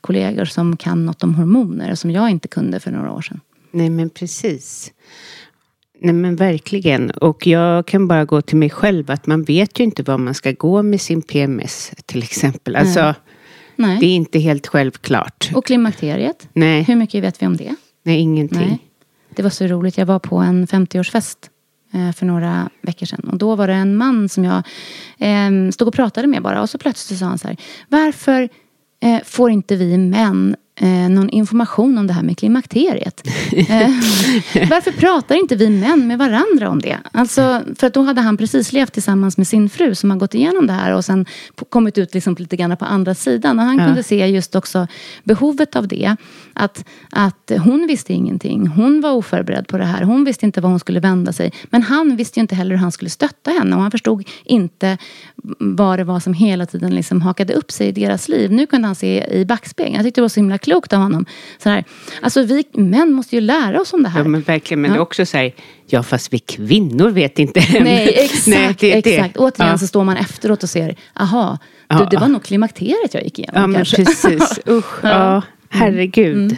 kollegor som kan något om hormoner som jag inte kunde för några år sedan. Nej, men precis. Nej, men verkligen. Och jag kan bara gå till mig själv att man vet ju inte vad man ska gå med sin P M S till exempel. Alltså, Nej. Nej. Det är inte helt självklart. Och klimakteriet? Nej. Hur mycket vet vi om det? Nej, ingenting. Nej. Det var så roligt. Jag var på en femtioårsfest för några veckor sedan. Och då var det en man som jag eh, stod och pratade med bara. Och så plötsligt sa han så här: varför eh, får inte vi män eh, någon information om det här med klimakteriet? eh, varför pratar inte vi män med varandra om det? Alltså, för att då hade han precis levt tillsammans med sin fru som har gått igenom det här. Och sen kommit ut liksom lite grann på andra sidan. Och han ja. kunde se just också behovet av det. Att, att hon visste ingenting. Hon var oförberedd på det här. Hon visste inte vad hon skulle vända sig. Men han visste ju inte heller hur han skulle stötta henne. Och han förstod inte vad det var som hela tiden liksom hakade upp sig i deras liv. Nu kunde han se i backspegeln. Jag tyckte det var så himla klokt av honom. Så här, alltså vi män måste ju lära oss om det här. Ja, men verkligen. Men ja. det är också så här, ja fast vi kvinnor vet inte. Nej, exakt. Nej, det, exakt. Det. Återigen ja. så står man efteråt och ser, aha, ja. du, det var nog klimakteriet jag gick igenom. Ja, men kanske. precis. Usch, ja. ja. Herregud. Mm.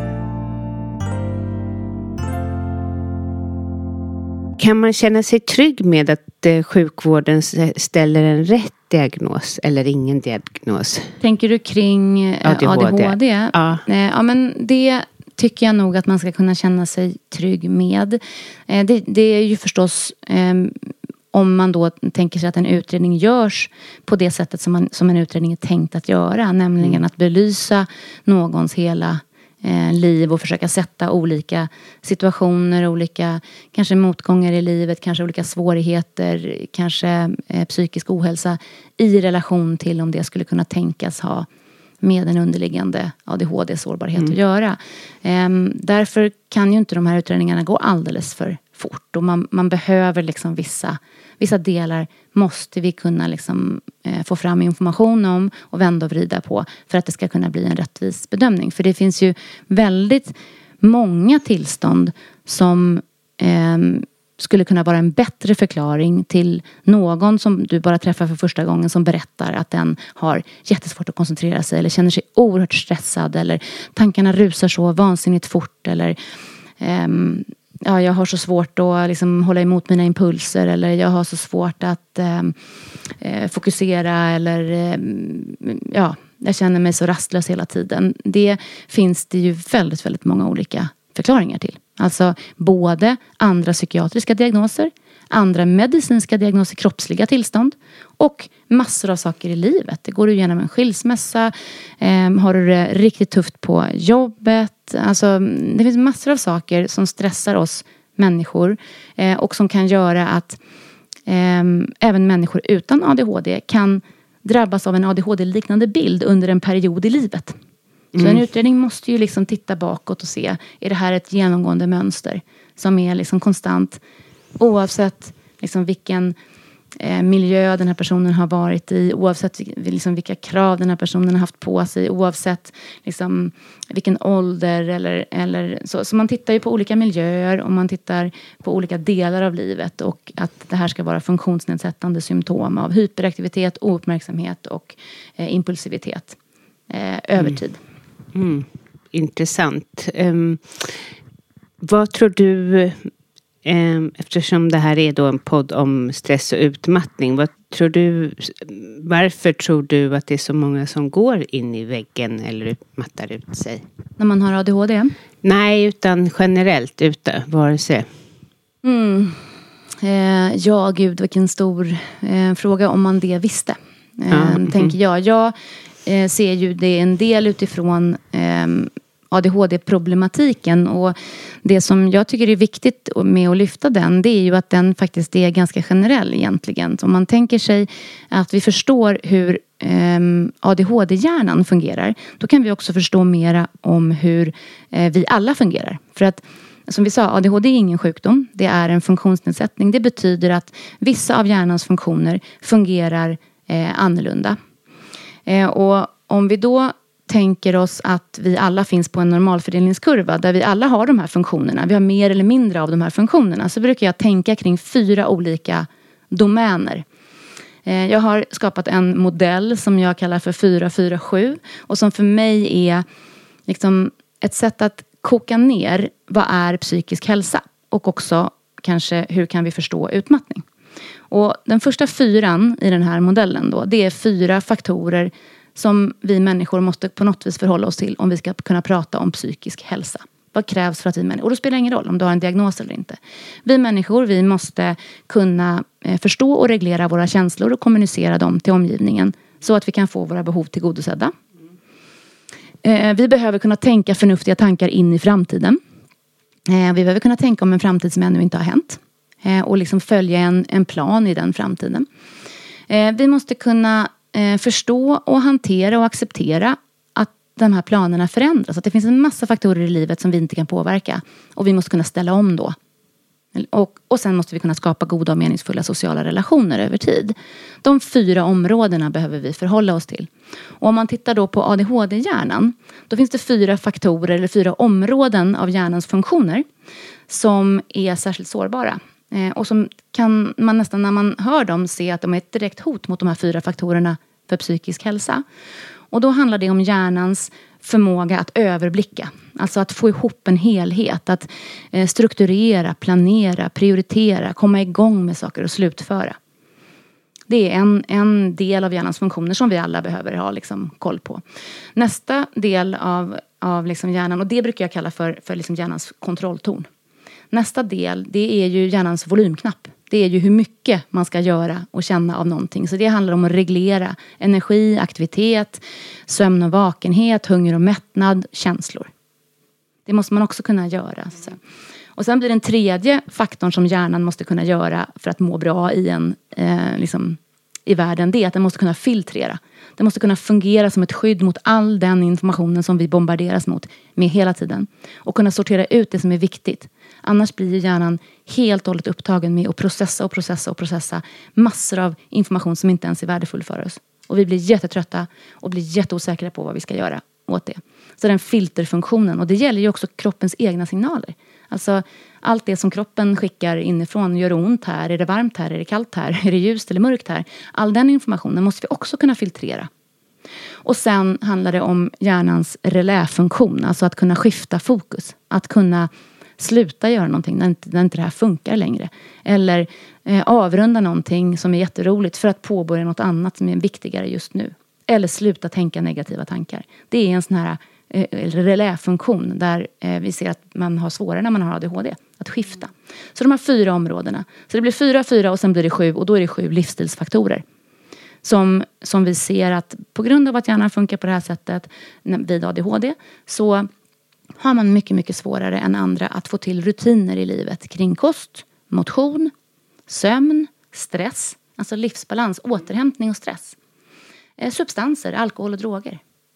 Kan man känna sig trygg med att eh, sjukvården ställer en rätt diagnos eller ingen diagnos? Tänker du kring eh, A D H D? A D H D? Ja. Eh, ja, men det tycker jag nog att man ska kunna känna sig trygg med. Eh, det, det är ju förstås... Eh, om man då tänker sig att en utredning görs på det sättet som, man, som en utredning är tänkt att göra. Nämligen mm. att belysa någons hela eh, liv och försöka sätta olika situationer, olika kanske motgångar i livet, kanske olika svårigheter, kanske eh, psykisk ohälsa i relation till om det skulle kunna tänkas ha med en underliggande A D H D-sårbarhet mm. att göra. Eh, därför kan ju inte de här utredningarna gå alldeles för fort. Och man, man behöver liksom vissa, vissa delar måste vi kunna liksom, eh, få fram information om och vända och vrida på för att det ska kunna bli en rättvis bedömning. För det finns ju väldigt många tillstånd som eh, skulle kunna vara en bättre förklaring till någon som du bara träffar för första gången som berättar att den har jättesvårt att koncentrera sig eller känner sig oerhört stressad eller tankarna rusar så vansinnigt fort eller ehm, ja, jag har så svårt att liksom hålla emot mina impulser eller jag har så svårt att eh, fokusera eller eh, ja, jag känner mig så rastlös hela tiden. Det finns det ju väldigt, väldigt många olika förklaringar till. Alltså både andra psykiatriska diagnoser, andra medicinska diagnoser, kroppsliga tillstånd och massor av saker i livet. Det går du igenom en skilsmässa, eh, har du det riktigt tufft på jobbet. Alltså det finns massor av saker som stressar oss människor eh, och som kan göra att eh, även människor utan A D H D kan drabbas av en A D H D-liknande bild under en period i livet. Mm. Så en utredning måste ju liksom titta bakåt och se, är det här ett genomgående mönster som är liksom konstant oavsett liksom vilken eh, miljö den här personen har varit i, oavsett liksom vilka krav den här personen har haft på sig, oavsett liksom vilken ålder eller, eller så. Så man tittar ju på olika miljöer och man tittar på olika delar av livet och att det här ska vara funktionsnedsättande symptom av hyperaktivitet, ouppmärksamhet och eh, impulsivitet eh, över tid. Mm. Mm. Intressant. Um, vad tror du, um, eftersom det här är då en podd om stress och utmattning, vad tror du, varför tror du att det är så många som går in i väggen eller mattar ut sig? När man har A D H D? Nej, utan generellt ute, vare sig. Mm. Eh, ja, gud, vilken stor eh, fråga om man det visste. Eh, mm. Tänker jag. Jag eh, ser ju det en del utifrån eh, A D H D-problematiken, och det som jag tycker är viktigt med att lyfta den, det är ju att den faktiskt är ganska generell egentligen. Så om man tänker sig att vi förstår hur eh, A D H D-hjärnan fungerar, då kan vi också förstå mera om hur eh, vi alla fungerar. För att som vi sa, A D H D är ingen sjukdom, det är en funktionsnedsättning. Det betyder att vissa av hjärnans funktioner fungerar eh, annorlunda. Eh, och om vi då tänker oss att vi alla finns på en normalfördelningskurva där vi alla har de här funktionerna, vi har mer eller mindre av de här funktionerna, så brukar jag tänka kring fyra olika domäner. Jag har skapat en modell som jag kallar för fyra fyra sju och som för mig är liksom ett sätt att koka ner vad är psykisk hälsa och också kanske hur kan vi förstå utmattning. Och den första fyran i den här modellen då, det är fyra faktorer som vi människor måste på något vis förhålla oss till om vi ska kunna prata om psykisk hälsa. Vad krävs för att vi människor, och då spelar det ingen roll om du har en diagnos eller inte. Vi människor, vi måste kunna eh, förstå och reglera våra känslor och kommunicera dem till omgivningen så att vi kan få våra behov tillgodosedda. Eh, vi behöver kunna tänka förnuftiga tankar in i framtiden. Eh, vi behöver kunna tänka om en framtid som ännu inte har hänt. Eh, och liksom följa en, en plan i den framtiden. Eh, vi måste kunna eh, förstå och hantera och acceptera att de här planerna förändras. Att det finns en massa faktorer i livet som vi inte kan påverka. Och vi måste kunna ställa om då. Och, och sen måste vi kunna skapa goda och meningsfulla sociala relationer över tid. De fyra områdena behöver vi förhålla oss till. Och om man tittar då på A D H D-hjärnan. Då finns det fyra faktorer eller fyra områden av hjärnans funktioner. Som är särskilt sårbara. Eh, och som kan man nästan när man hör dem se att de är ett direkt hot mot de här fyra faktorerna för psykisk hälsa. Och då handlar det om hjärnans förmåga att överblicka. Alltså att få ihop en helhet. Att eh, strukturera, planera, prioritera, komma igång med saker och slutföra. Det är en, en del av hjärnans funktioner som vi alla behöver ha liksom, koll på. Nästa del av, av liksom hjärnan, och det brukar jag kalla för, för liksom hjärnans kontrolltorn. Nästa del, det är ju hjärnans volymknapp. Det är ju hur mycket man ska göra och känna av någonting. Så det handlar om att reglera energi, aktivitet, sömn och vakenhet, hunger och mättnad, känslor. Det måste man också kunna göra. Så. Och sen blir den tredje faktorn som hjärnan måste kunna göra för att må bra i, en, eh, liksom, i världen. Det är att den måste kunna filtrera. Den måste kunna fungera som ett skydd mot all den informationen som vi bombarderas mot med hela tiden. Och kunna sortera ut det som är viktigt. Annars blir hjärnan helt och hållet upptagen med att processa och processa och processa massor av information som inte ens är värdefull för oss. Och vi blir jättetrötta och blir jätteosäkra på vad vi ska göra åt det. Så den filterfunktionen, och det gäller ju också kroppens egna signaler. Alltså allt det som kroppen skickar inifrån, gör det ont här, är det varmt här, är det kallt här, är det ljust eller mörkt här. All den informationen måste vi också kunna filtrera. Och sen handlar det om hjärnans reläfunktion, alltså att kunna skifta fokus. Att kunna sluta göra någonting när inte, när inte det här funkar längre. Eller eh, avrunda någonting som är jätteroligt för att påbörja något annat som är viktigare just nu. Eller sluta tänka negativa tankar. Det är en sån här eh, reläfunktion där eh, vi ser att man har svårare när man har A D H D. Att skifta. Så de här fyra områdena. Så det blir fyra, fyra och sen blir det sju. Och då är det sju livsstilsfaktorer. Som, som vi ser att på grund av att hjärnan funkar på det här sättet vid A D H D så har man mycket, mycket svårare än andra att få till rutiner i livet kring kost, motion, sömn, stress, alltså livsbalans, återhämtning och stress. Eh, substanser, alkohol och droger.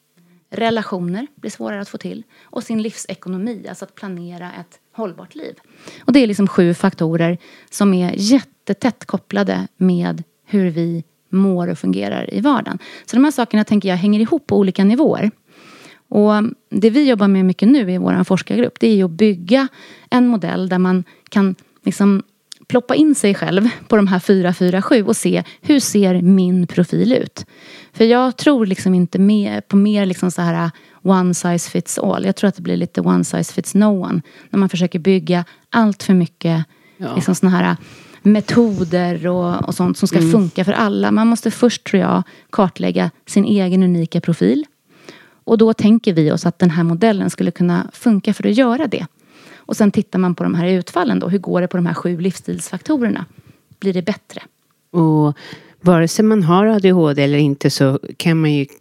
Relationer blir svårare att få till. Och sin livsekonomi, alltså att planera ett hållbart liv. Och det är liksom sju faktorer som är jättetätt kopplade med hur vi mår och fungerar i vardagen. Så de här sakerna tänker jag hänger ihop på olika nivåer. Och det vi jobbar med mycket nu i vår forskargrupp, det är ju att bygga en modell där man kan liksom ploppa in sig själv på de här fyra, fyra, sju och se hur ser min profil ut. För jag tror liksom inte mer, på mer liksom så här one size fits all. Jag tror att det blir lite one size fits no one. När man försöker bygga allt för mycket ja. liksom såna här metoder och, och sånt som ska mm. funka för alla. Man måste först, tror jag, kartlägga sin egen unika profil. Och då tänker vi oss att den här modellen skulle kunna funka för att göra det. Och sen tittar man på de här utfallen då. Hur går det på de här sju livsstilsfaktorerna? Blir det bättre? Och vare sig man har A D H D eller inte så kan man ju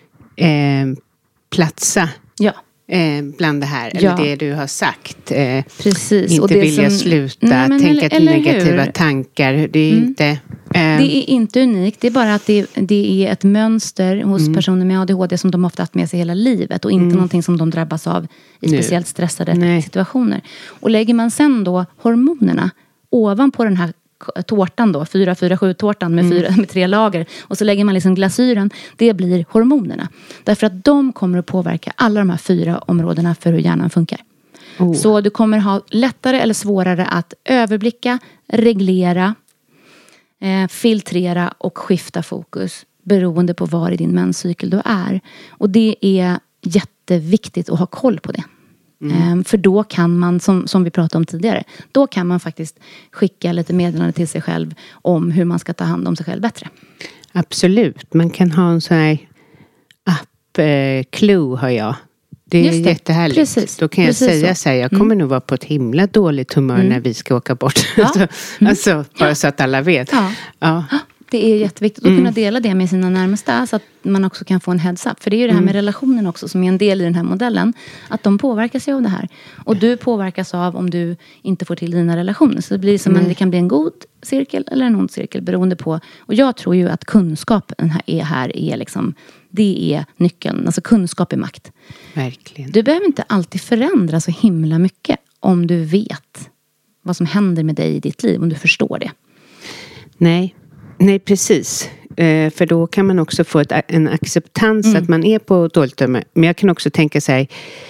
eh, platsa ja. eh, bland det här. Eller ja. det du har sagt. Eh, Precis. Inte och det vilja som, sluta. nej, men, tänka eller, eller negativa hur? tankar. Det är mm. inte... Det är inte unikt. Det är bara att det, det är ett mönster hos mm. personer med A D H D som de ofta haft med sig hela livet. Och inte mm. någonting som de drabbas av i speciellt stressade Nej. situationer. Och lägger man sen då hormonerna ovanpå den här tårtan då. fyra fyra sju tårtan med, mm. fyra, med tre lager. Och så lägger man liksom glasyren. Det blir hormonerna. Därför att de kommer att påverka alla de här fyra områdena för hur hjärnan funkar. Oh. Så du kommer ha lättare eller svårare att överblicka, reglera, eh, filtrera och skifta fokus beroende på var i din menscykel du är. Och det är jätteviktigt att ha koll på det. Mm. Eh, för då kan man, som, som vi pratade om tidigare, då kan man faktiskt skicka lite meddelande till sig själv om hur man ska ta hand om sig själv bättre. Absolut, man kan ha en sån här app, eh, Clue har jag. Det är det. Jättehärligt. Precis. Då kan jag Precis säga så här, jag kommer mm. nog vara på ett himla dåligt humör mm. när vi ska åka bort. Ja. alltså, mm. alltså, bara ja. så att alla vet. Ja. Ja. Det är jätteviktigt att mm. kunna dela det med sina närmaste, så att man också kan få en heads up. För det är ju det här med mm. relationen också som är en del i den här modellen. Att de påverkas av det här. Och du påverkas av om du inte får till dina relationer. Så det blir som mm. en, det kan bli en god cirkel eller en ond cirkel beroende på. Och jag tror ju att kunskapen här är, här är liksom, det är nyckeln. Alltså kunskap är makt. Verkligen. Du behöver inte alltid förändra så himla mycket om du vet vad som händer med dig i ditt liv. Om du förstår det. Nej. Nej, precis. Eh, för då kan man också få ett, en acceptans mm. att man är på dåligt humör. Men jag kan också tänka sig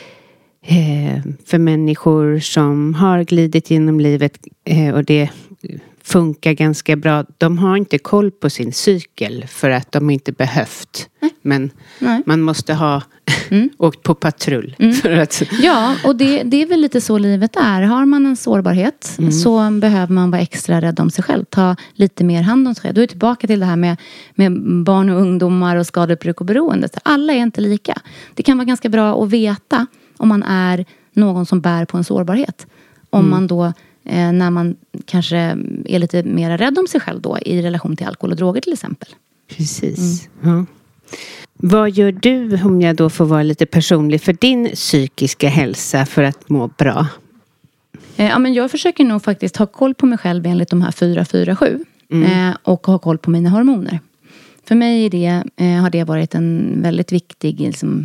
eh, för människor som har glidit genom livet eh, och det funkar ganska bra. De har inte koll på sin cykel för att de inte behövt. Nej. Men Nej. man måste ha mm. åkt på patrull. Mm. För att... Ja, och det, det är väl lite så livet är. Har man en sårbarhet mm. så behöver man vara extra rädd om sig själv. Ta lite mer hand om sig själv. Då är vi tillbaka till det här med, med barn och ungdomar och skadebruk och beroende. Alla är inte lika. Det kan vara ganska bra att veta om man är någon som bär på en sårbarhet. Om mm. man då Eh, när man kanske är lite mer rädd om sig själv då i relation till alkohol och droger till exempel. Precis. Mm. Ja. Vad gör du, om jag då får vara lite personlig, för din psykiska hälsa för att må bra? Eh, ja, men jag försöker nog faktiskt ha koll på mig själv enligt de här fyra fyra sju mm. eh, och ha koll på mina hormoner. För mig är det, eh, har det varit en väldigt viktig liksom,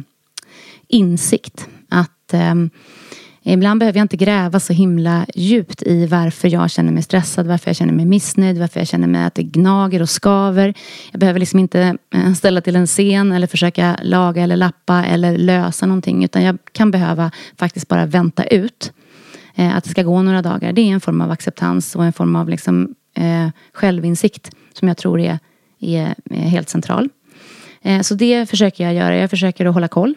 insikt att eh, ibland behöver jag inte gräva så himla djupt i varför jag känner mig stressad, varför jag känner mig missnöjd, varför jag känner mig att det gnager och skaver. Jag behöver liksom inte ställa till en scen eller försöka laga eller lappa eller lösa någonting, utan jag kan behöva faktiskt bara vänta ut eh, att det ska gå några dagar. Det är en form av acceptans och en form av liksom, eh, självinsikt som jag tror är, är, är helt central. Eh, så det försöker jag göra. Jag försöker att hålla koll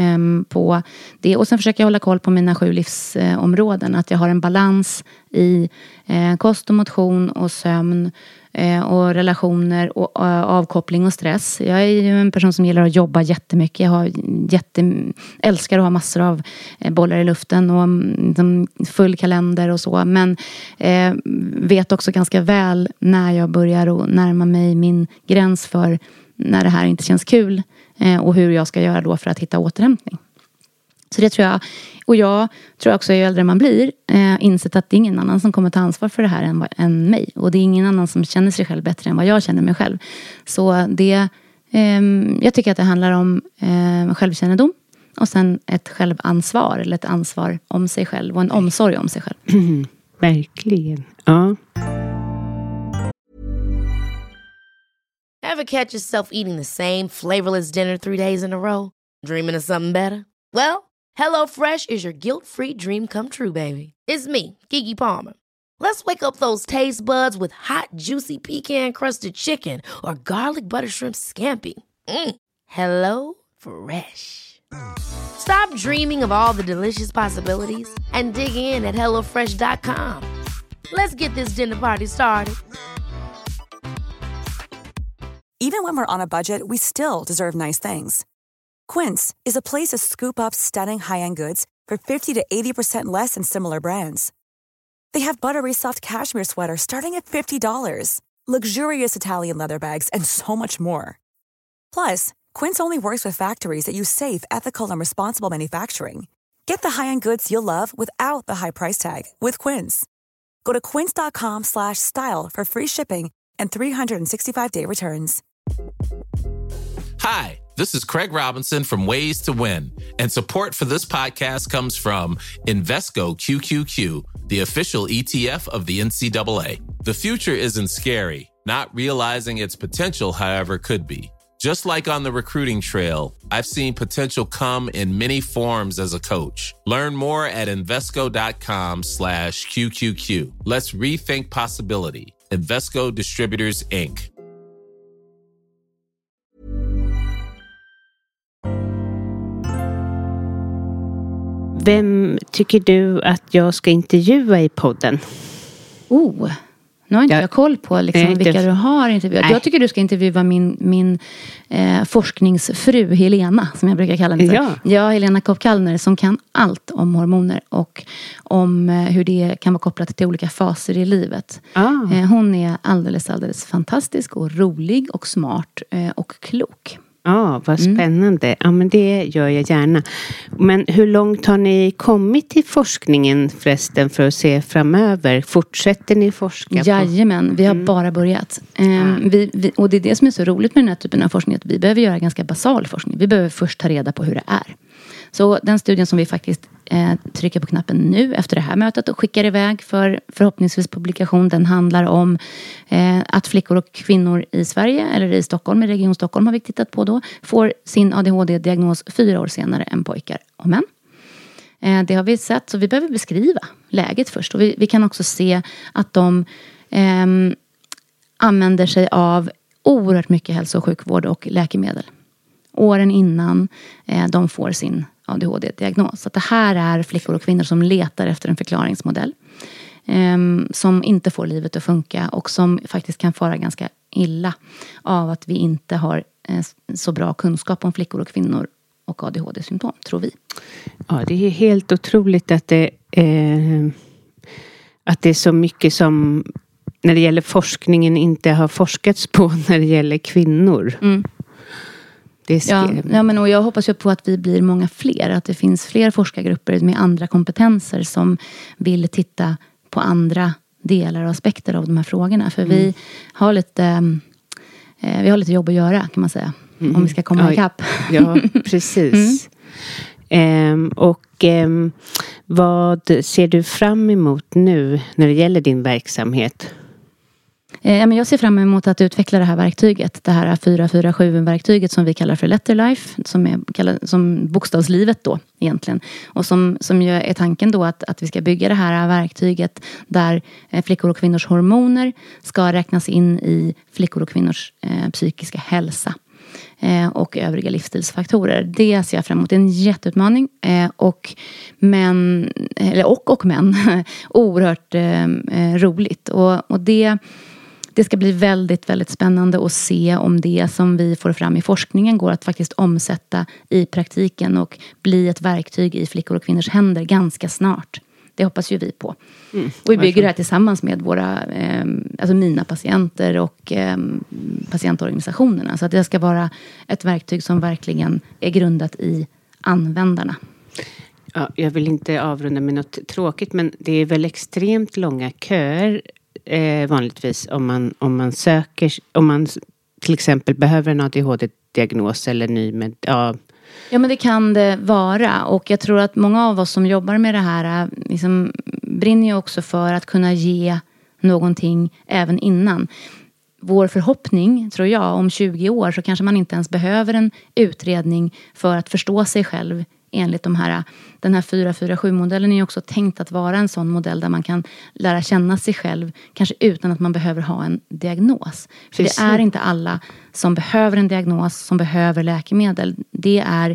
på det. Och sen försöker jag hålla koll på mina sju livsområden. Att jag har en balans i eh, kost och motion och sömn eh, och relationer och uh, avkoppling och stress. Jag är ju en person som gillar att jobba jättemycket. Jag har jätte, älskar att ha massor av eh, bollar i luften och um, full kalender och så. Men eh, vet också ganska väl när jag börjar att närma mig min gräns för när det här inte känns kul. Och hur jag ska göra då för att hitta återhämtning. Så det tror jag. Och jag tror också ju äldre man blir. Eh, insett att det är ingen annan som kommer ta ansvar för det här än, än mig. Och det är ingen annan som känner sig själv bättre än vad jag känner mig själv. Så det. Eh, jag tycker att det handlar om eh, självkännedom. Och sen ett självansvar. Eller ett ansvar om sig själv. Och en omsorg om sig själv. Mm, verkligen. Ja. Ever catch yourself eating the same flavorless dinner three days in a row? Dreaming of something better? Well, HelloFresh is your guilt-free dream come true, baby. It's me, Keke Palmer. Let's wake up those taste buds with hot, juicy pecan-crusted chicken or garlic butter shrimp scampi. Mm. Hello Fresh. Stop dreaming of all the delicious possibilities and dig in at hello fresh dot com. Let's get this dinner party started. Even when we're on a budget, we still deserve nice things. Quince is a place to scoop up stunning high-end goods for fifty to eighty percent less than similar brands. They have buttery soft cashmere sweaters starting at fifty dollars, luxurious Italian leather bags, and so much more. Plus, Quince only works with factories that use safe, ethical, and responsible manufacturing. Get the high-end goods you'll love without the high price tag with Quince. Go to quince dot com slash style for free shipping and three sixty-five day returns. Hi, this is Craig Robinson from Ways to Win, and support for this podcast comes from Invesco Q Q Q, the official E T F of the N C double A. The future isn't scary. Not realizing its potential, however, could be. Just like on the recruiting trail, I've seen potential come in many forms as a coach. Learn more at Invesco dot com slash Q Q Q. Let's rethink possibility. Invesco Distributors, Incorporated. Vem tycker du att jag ska intervjua i podden? Oh, nu har inte jag, jag koll på liksom, nej, vilka det... du har intervjuat. Nej. Jag tycker du ska intervjua min, min eh, forskningsfru Helena, som jag brukar kalla henne för. Ja, ja Helena Kopp-Kallner, som kan allt om hormoner och om eh, hur det kan vara kopplat till olika faser i livet. Ah. Eh, hon är alldeles, alldeles fantastisk och rolig och smart eh, och klok. Ja, ah, vad spännande. Mm. Ja, men det gör jag gärna. Men hur långt har ni kommit i forskningen förresten för att se framöver? Fortsätter ni forska? Jajamän, vi har mm. bara börjat. Um, ah. vi, vi, och det är det som är så roligt med den här typen av forskning, att vi behöver göra ganska basal forskning. Vi behöver först ta reda på hur det är. Så den studien som vi faktiskt eh, trycker på knappen nu efter det här mötet och skickar iväg för förhoppningsvis publikation, den handlar om eh, att flickor och kvinnor i Sverige eller i Stockholm, i Region Stockholm har vi tittat på då, får sin A D H D-diagnos fyra år senare än pojkar och män. Eh, det har vi sett, så vi behöver beskriva läget först. Och vi, vi kan också se att de eh, använder sig av oerhört mycket hälso- och sjukvård och läkemedel åren innan eh, de får sin A D H D-diagnos. Så att det här är flickor och kvinnor som letar efter en förklaringsmodell. Eh, som inte får livet att funka och som faktiskt kan fara ganska illa av att vi inte har eh, så bra kunskap om flickor och kvinnor och A D H D-symptom, tror vi. Ja, det är helt otroligt att det, eh, att det är så mycket som när det gäller forskningen inte har forskats på när det gäller kvinnor. Mm. Ja, ja, men och jag hoppas ju på att vi blir många fler. Att det finns fler forskargrupper med andra kompetenser som vill titta på andra delar och aspekter av de här frågorna. För mm. vi har lite eh, vi har lite jobb att göra, kan man säga. Mm. Om vi ska komma ja, ikapp. Ja, precis. Mm. Ehm, och ehm, vad ser du fram emot nu när det gäller din verksamhet? Ja, men jag ser fram emot att utveckla det här verktyget. Det här fyra fyra sju-verktyget som vi kallar för Letterlife. Som är kallar, som bokstavslivet då egentligen. Och som, som ju är tanken då att, att vi ska bygga det här verktyget där flickor och kvinnors hormoner ska räknas in i flickor och kvinnors eh, psykiska hälsa. Eh, och övriga livsstilsfaktorer. Det ser jag fram emot. Det är en jätteutmaning. Eh, och men, eller och och men. oerhört eh, roligt. Och, och det... Det ska bli väldigt, väldigt spännande att se om det som vi får fram i forskningen går att faktiskt omsätta i praktiken och bli ett verktyg i flickor och kvinnors händer ganska snart. Det hoppas ju vi på. Mm, och vi bygger det här tillsammans med våra, eh, alltså mina patienter och eh, patientorganisationerna. Så att det ska vara ett verktyg som verkligen är grundat i användarna. Ja, jag vill inte avrunda med något tråkigt, men det är väl extremt långa köer Eh, vanligtvis om man, om man söker, om man till exempel behöver en A D H D-diagnos eller ny med, ja. Ja, men det kan det vara, och jag tror att många av oss som jobbar med det här liksom brinner ju också för att kunna ge någonting även innan. Vår förhoppning, tror jag, om tjugo år så kanske man inte ens behöver en utredning för att förstå sig själv. Enligt de här, den här fyra fyra sju-modellen är ju också tänkt att vara en sån modell där man kan lära känna sig själv, kanske utan att man behöver ha en diagnos. För det är inte alla som behöver en diagnos, som behöver läkemedel. Det är,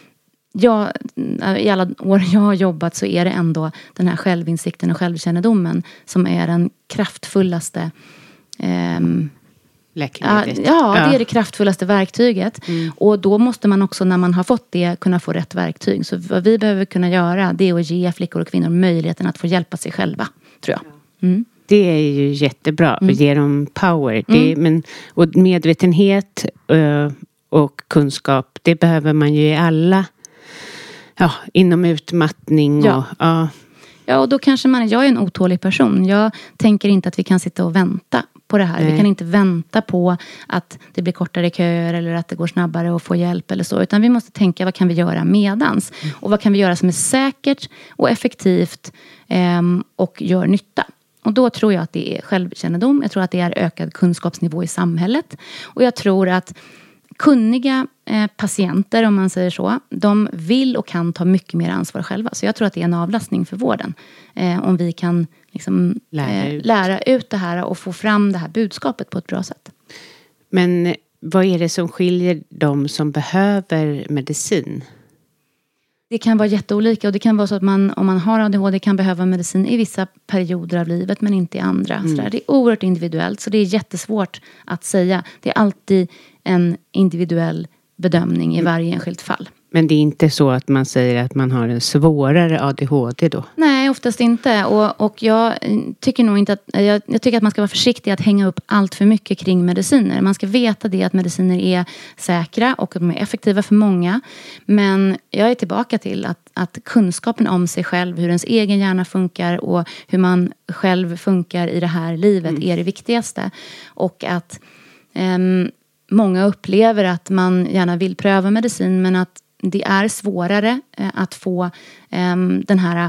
ja, i alla år jag har jobbat så är det ändå den här självinsikten och självkännedomen som är den kraftfullaste ehm, läkemedlet. Ja, ja, det är det kraftfullaste verktyget. Mm. Och då måste man också, när man har fått det, kunna få rätt verktyg. Så vad vi behöver kunna göra, det är att ge flickor och kvinnor möjligheten att få hjälpa sig själva, tror jag. Mm. Det är ju jättebra. Mm. Ge dem power. Det, Mm. men, och medvetenhet uh, och kunskap, det behöver man ju i alla, ja, inom utmattning. Ja. Och, ja. Ja, och då kanske man, jag är en otålig person. Jag tänker inte att vi kan sitta och vänta på det här. Nej. Vi kan inte vänta på att det blir kortare köer eller att det går snabbare att få hjälp eller så. Utan vi måste tänka, vad kan vi göra medans? Mm. Och vad kan vi göra som är säkert och effektivt eh, och gör nytta? Och då tror jag att det är självkännedom. Jag tror att det är ökad kunskapsnivå i samhället. Och jag tror att kunniga eh, patienter, om man säger så, de vill och kan ta mycket mer ansvar själva. Så jag tror att det är en avlastning för vården. Eh, om vi kan liksom, lära, eh, ut. lära ut det här och få fram det här budskapet på ett bra sätt. Men vad är det som skiljer de som behöver medicin? Det kan vara jätteolika, och det kan vara så att man, om man har A D H D, kan behöva medicin i vissa perioder av livet men inte i andra. Mm. Så där, det är oerhört individuellt, så det är jättesvårt att säga. Det är alltid en individuell bedömning i varje enskilt fall. Men det är inte så att man säger att man har en svårare A D H D då? Nej, oftast inte. Och, och jag tycker nog inte att, jag, jag tycker att man ska vara försiktig att hänga upp allt för mycket kring mediciner. Man ska veta det, att mediciner är säkra och att de är effektiva för många. Men jag är tillbaka till att, att kunskapen om sig själv, hur ens egen hjärna funkar och hur man själv funkar i det här livet mm. är det viktigaste. Och att um, många upplever att man gärna vill pröva medicin, men att det är svårare eh, att få eh, den här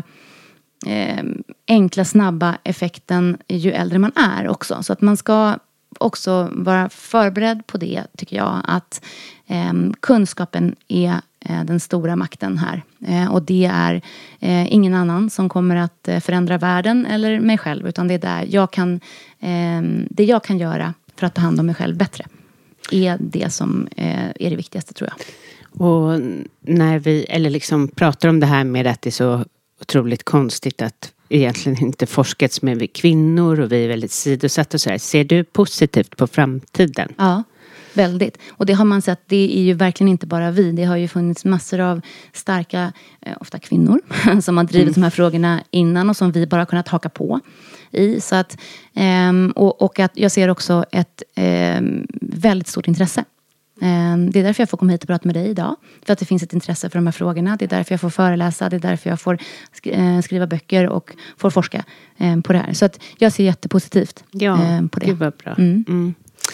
eh, enkla, snabba effekten ju äldre man är också. Så att man ska också vara förberedd på det, tycker jag. Att eh, kunskapen är eh, den stora makten här. Eh, och det är eh, ingen annan som kommer att eh, förändra världen eller mig själv. Utan det är där jag kan, eh, det jag kan göra för att ta hand om mig själv bättre. Är det som eh, är det viktigaste, tror jag. Och när vi eller liksom pratar om det här med att det är så otroligt konstigt att egentligen inte forskats med kvinnor och vi är väldigt sidosatt och så här. Ser du positivt på framtiden? Ja, väldigt. Och det har man sett, det är ju verkligen inte bara vi. Det har ju funnits massor av starka, ofta kvinnor, som har drivit mm. de här frågorna innan och som vi bara kunnat haka på i. Så att, och, och att jag ser också ett väldigt stort intresse. Det är därför jag får komma hit och prata med dig idag. För att det finns ett intresse för de här frågorna. Det är därför jag får föreläsa. Det är därför jag får skriva böcker och får forska på det här. Så att jag ser jättepositivt ja, på det. Ja, det var bra. Mm. Mm.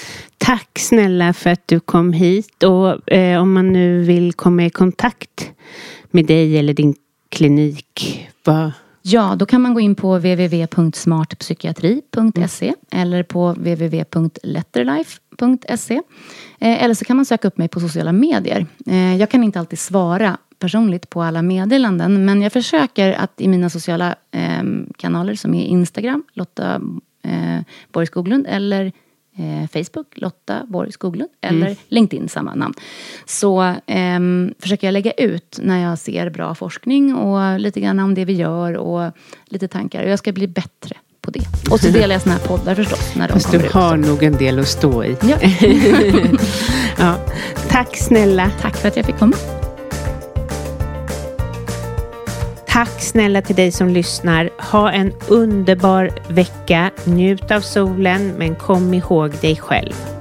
Tack snälla för att du kom hit. Och eh, om man nu vill komma i kontakt med dig eller din klinik, vad... Ja, då kan man gå in på w w w punkt smart psykiatri punkt se mm. eller på w w w punkt letterlife punkt se. Eh, eller så kan man söka upp mig på sociala medier. Eh, jag kan inte alltid svara personligt på alla meddelanden, men jag försöker att i mina sociala eh, kanaler som är Instagram, Lotta eh, Borg Skoglund, eller Eh, Facebook, Lotta Borg Skoglund, eller mm. LinkedIn, samma namn. Så eh, försöker jag lägga ut när jag ser bra forskning och lite grann om det vi gör och lite tankar. Jag ska bli bättre på det. Och så delar jag såna här poddar förstås när de Fast kommer du ut. har nog en del att stå i. Ja. Ja. Tack snälla. Tack för att jag fick komma. Tack snälla till dig som lyssnar. Ha en underbar vecka. Njut av solen, men kom ihåg dig själv.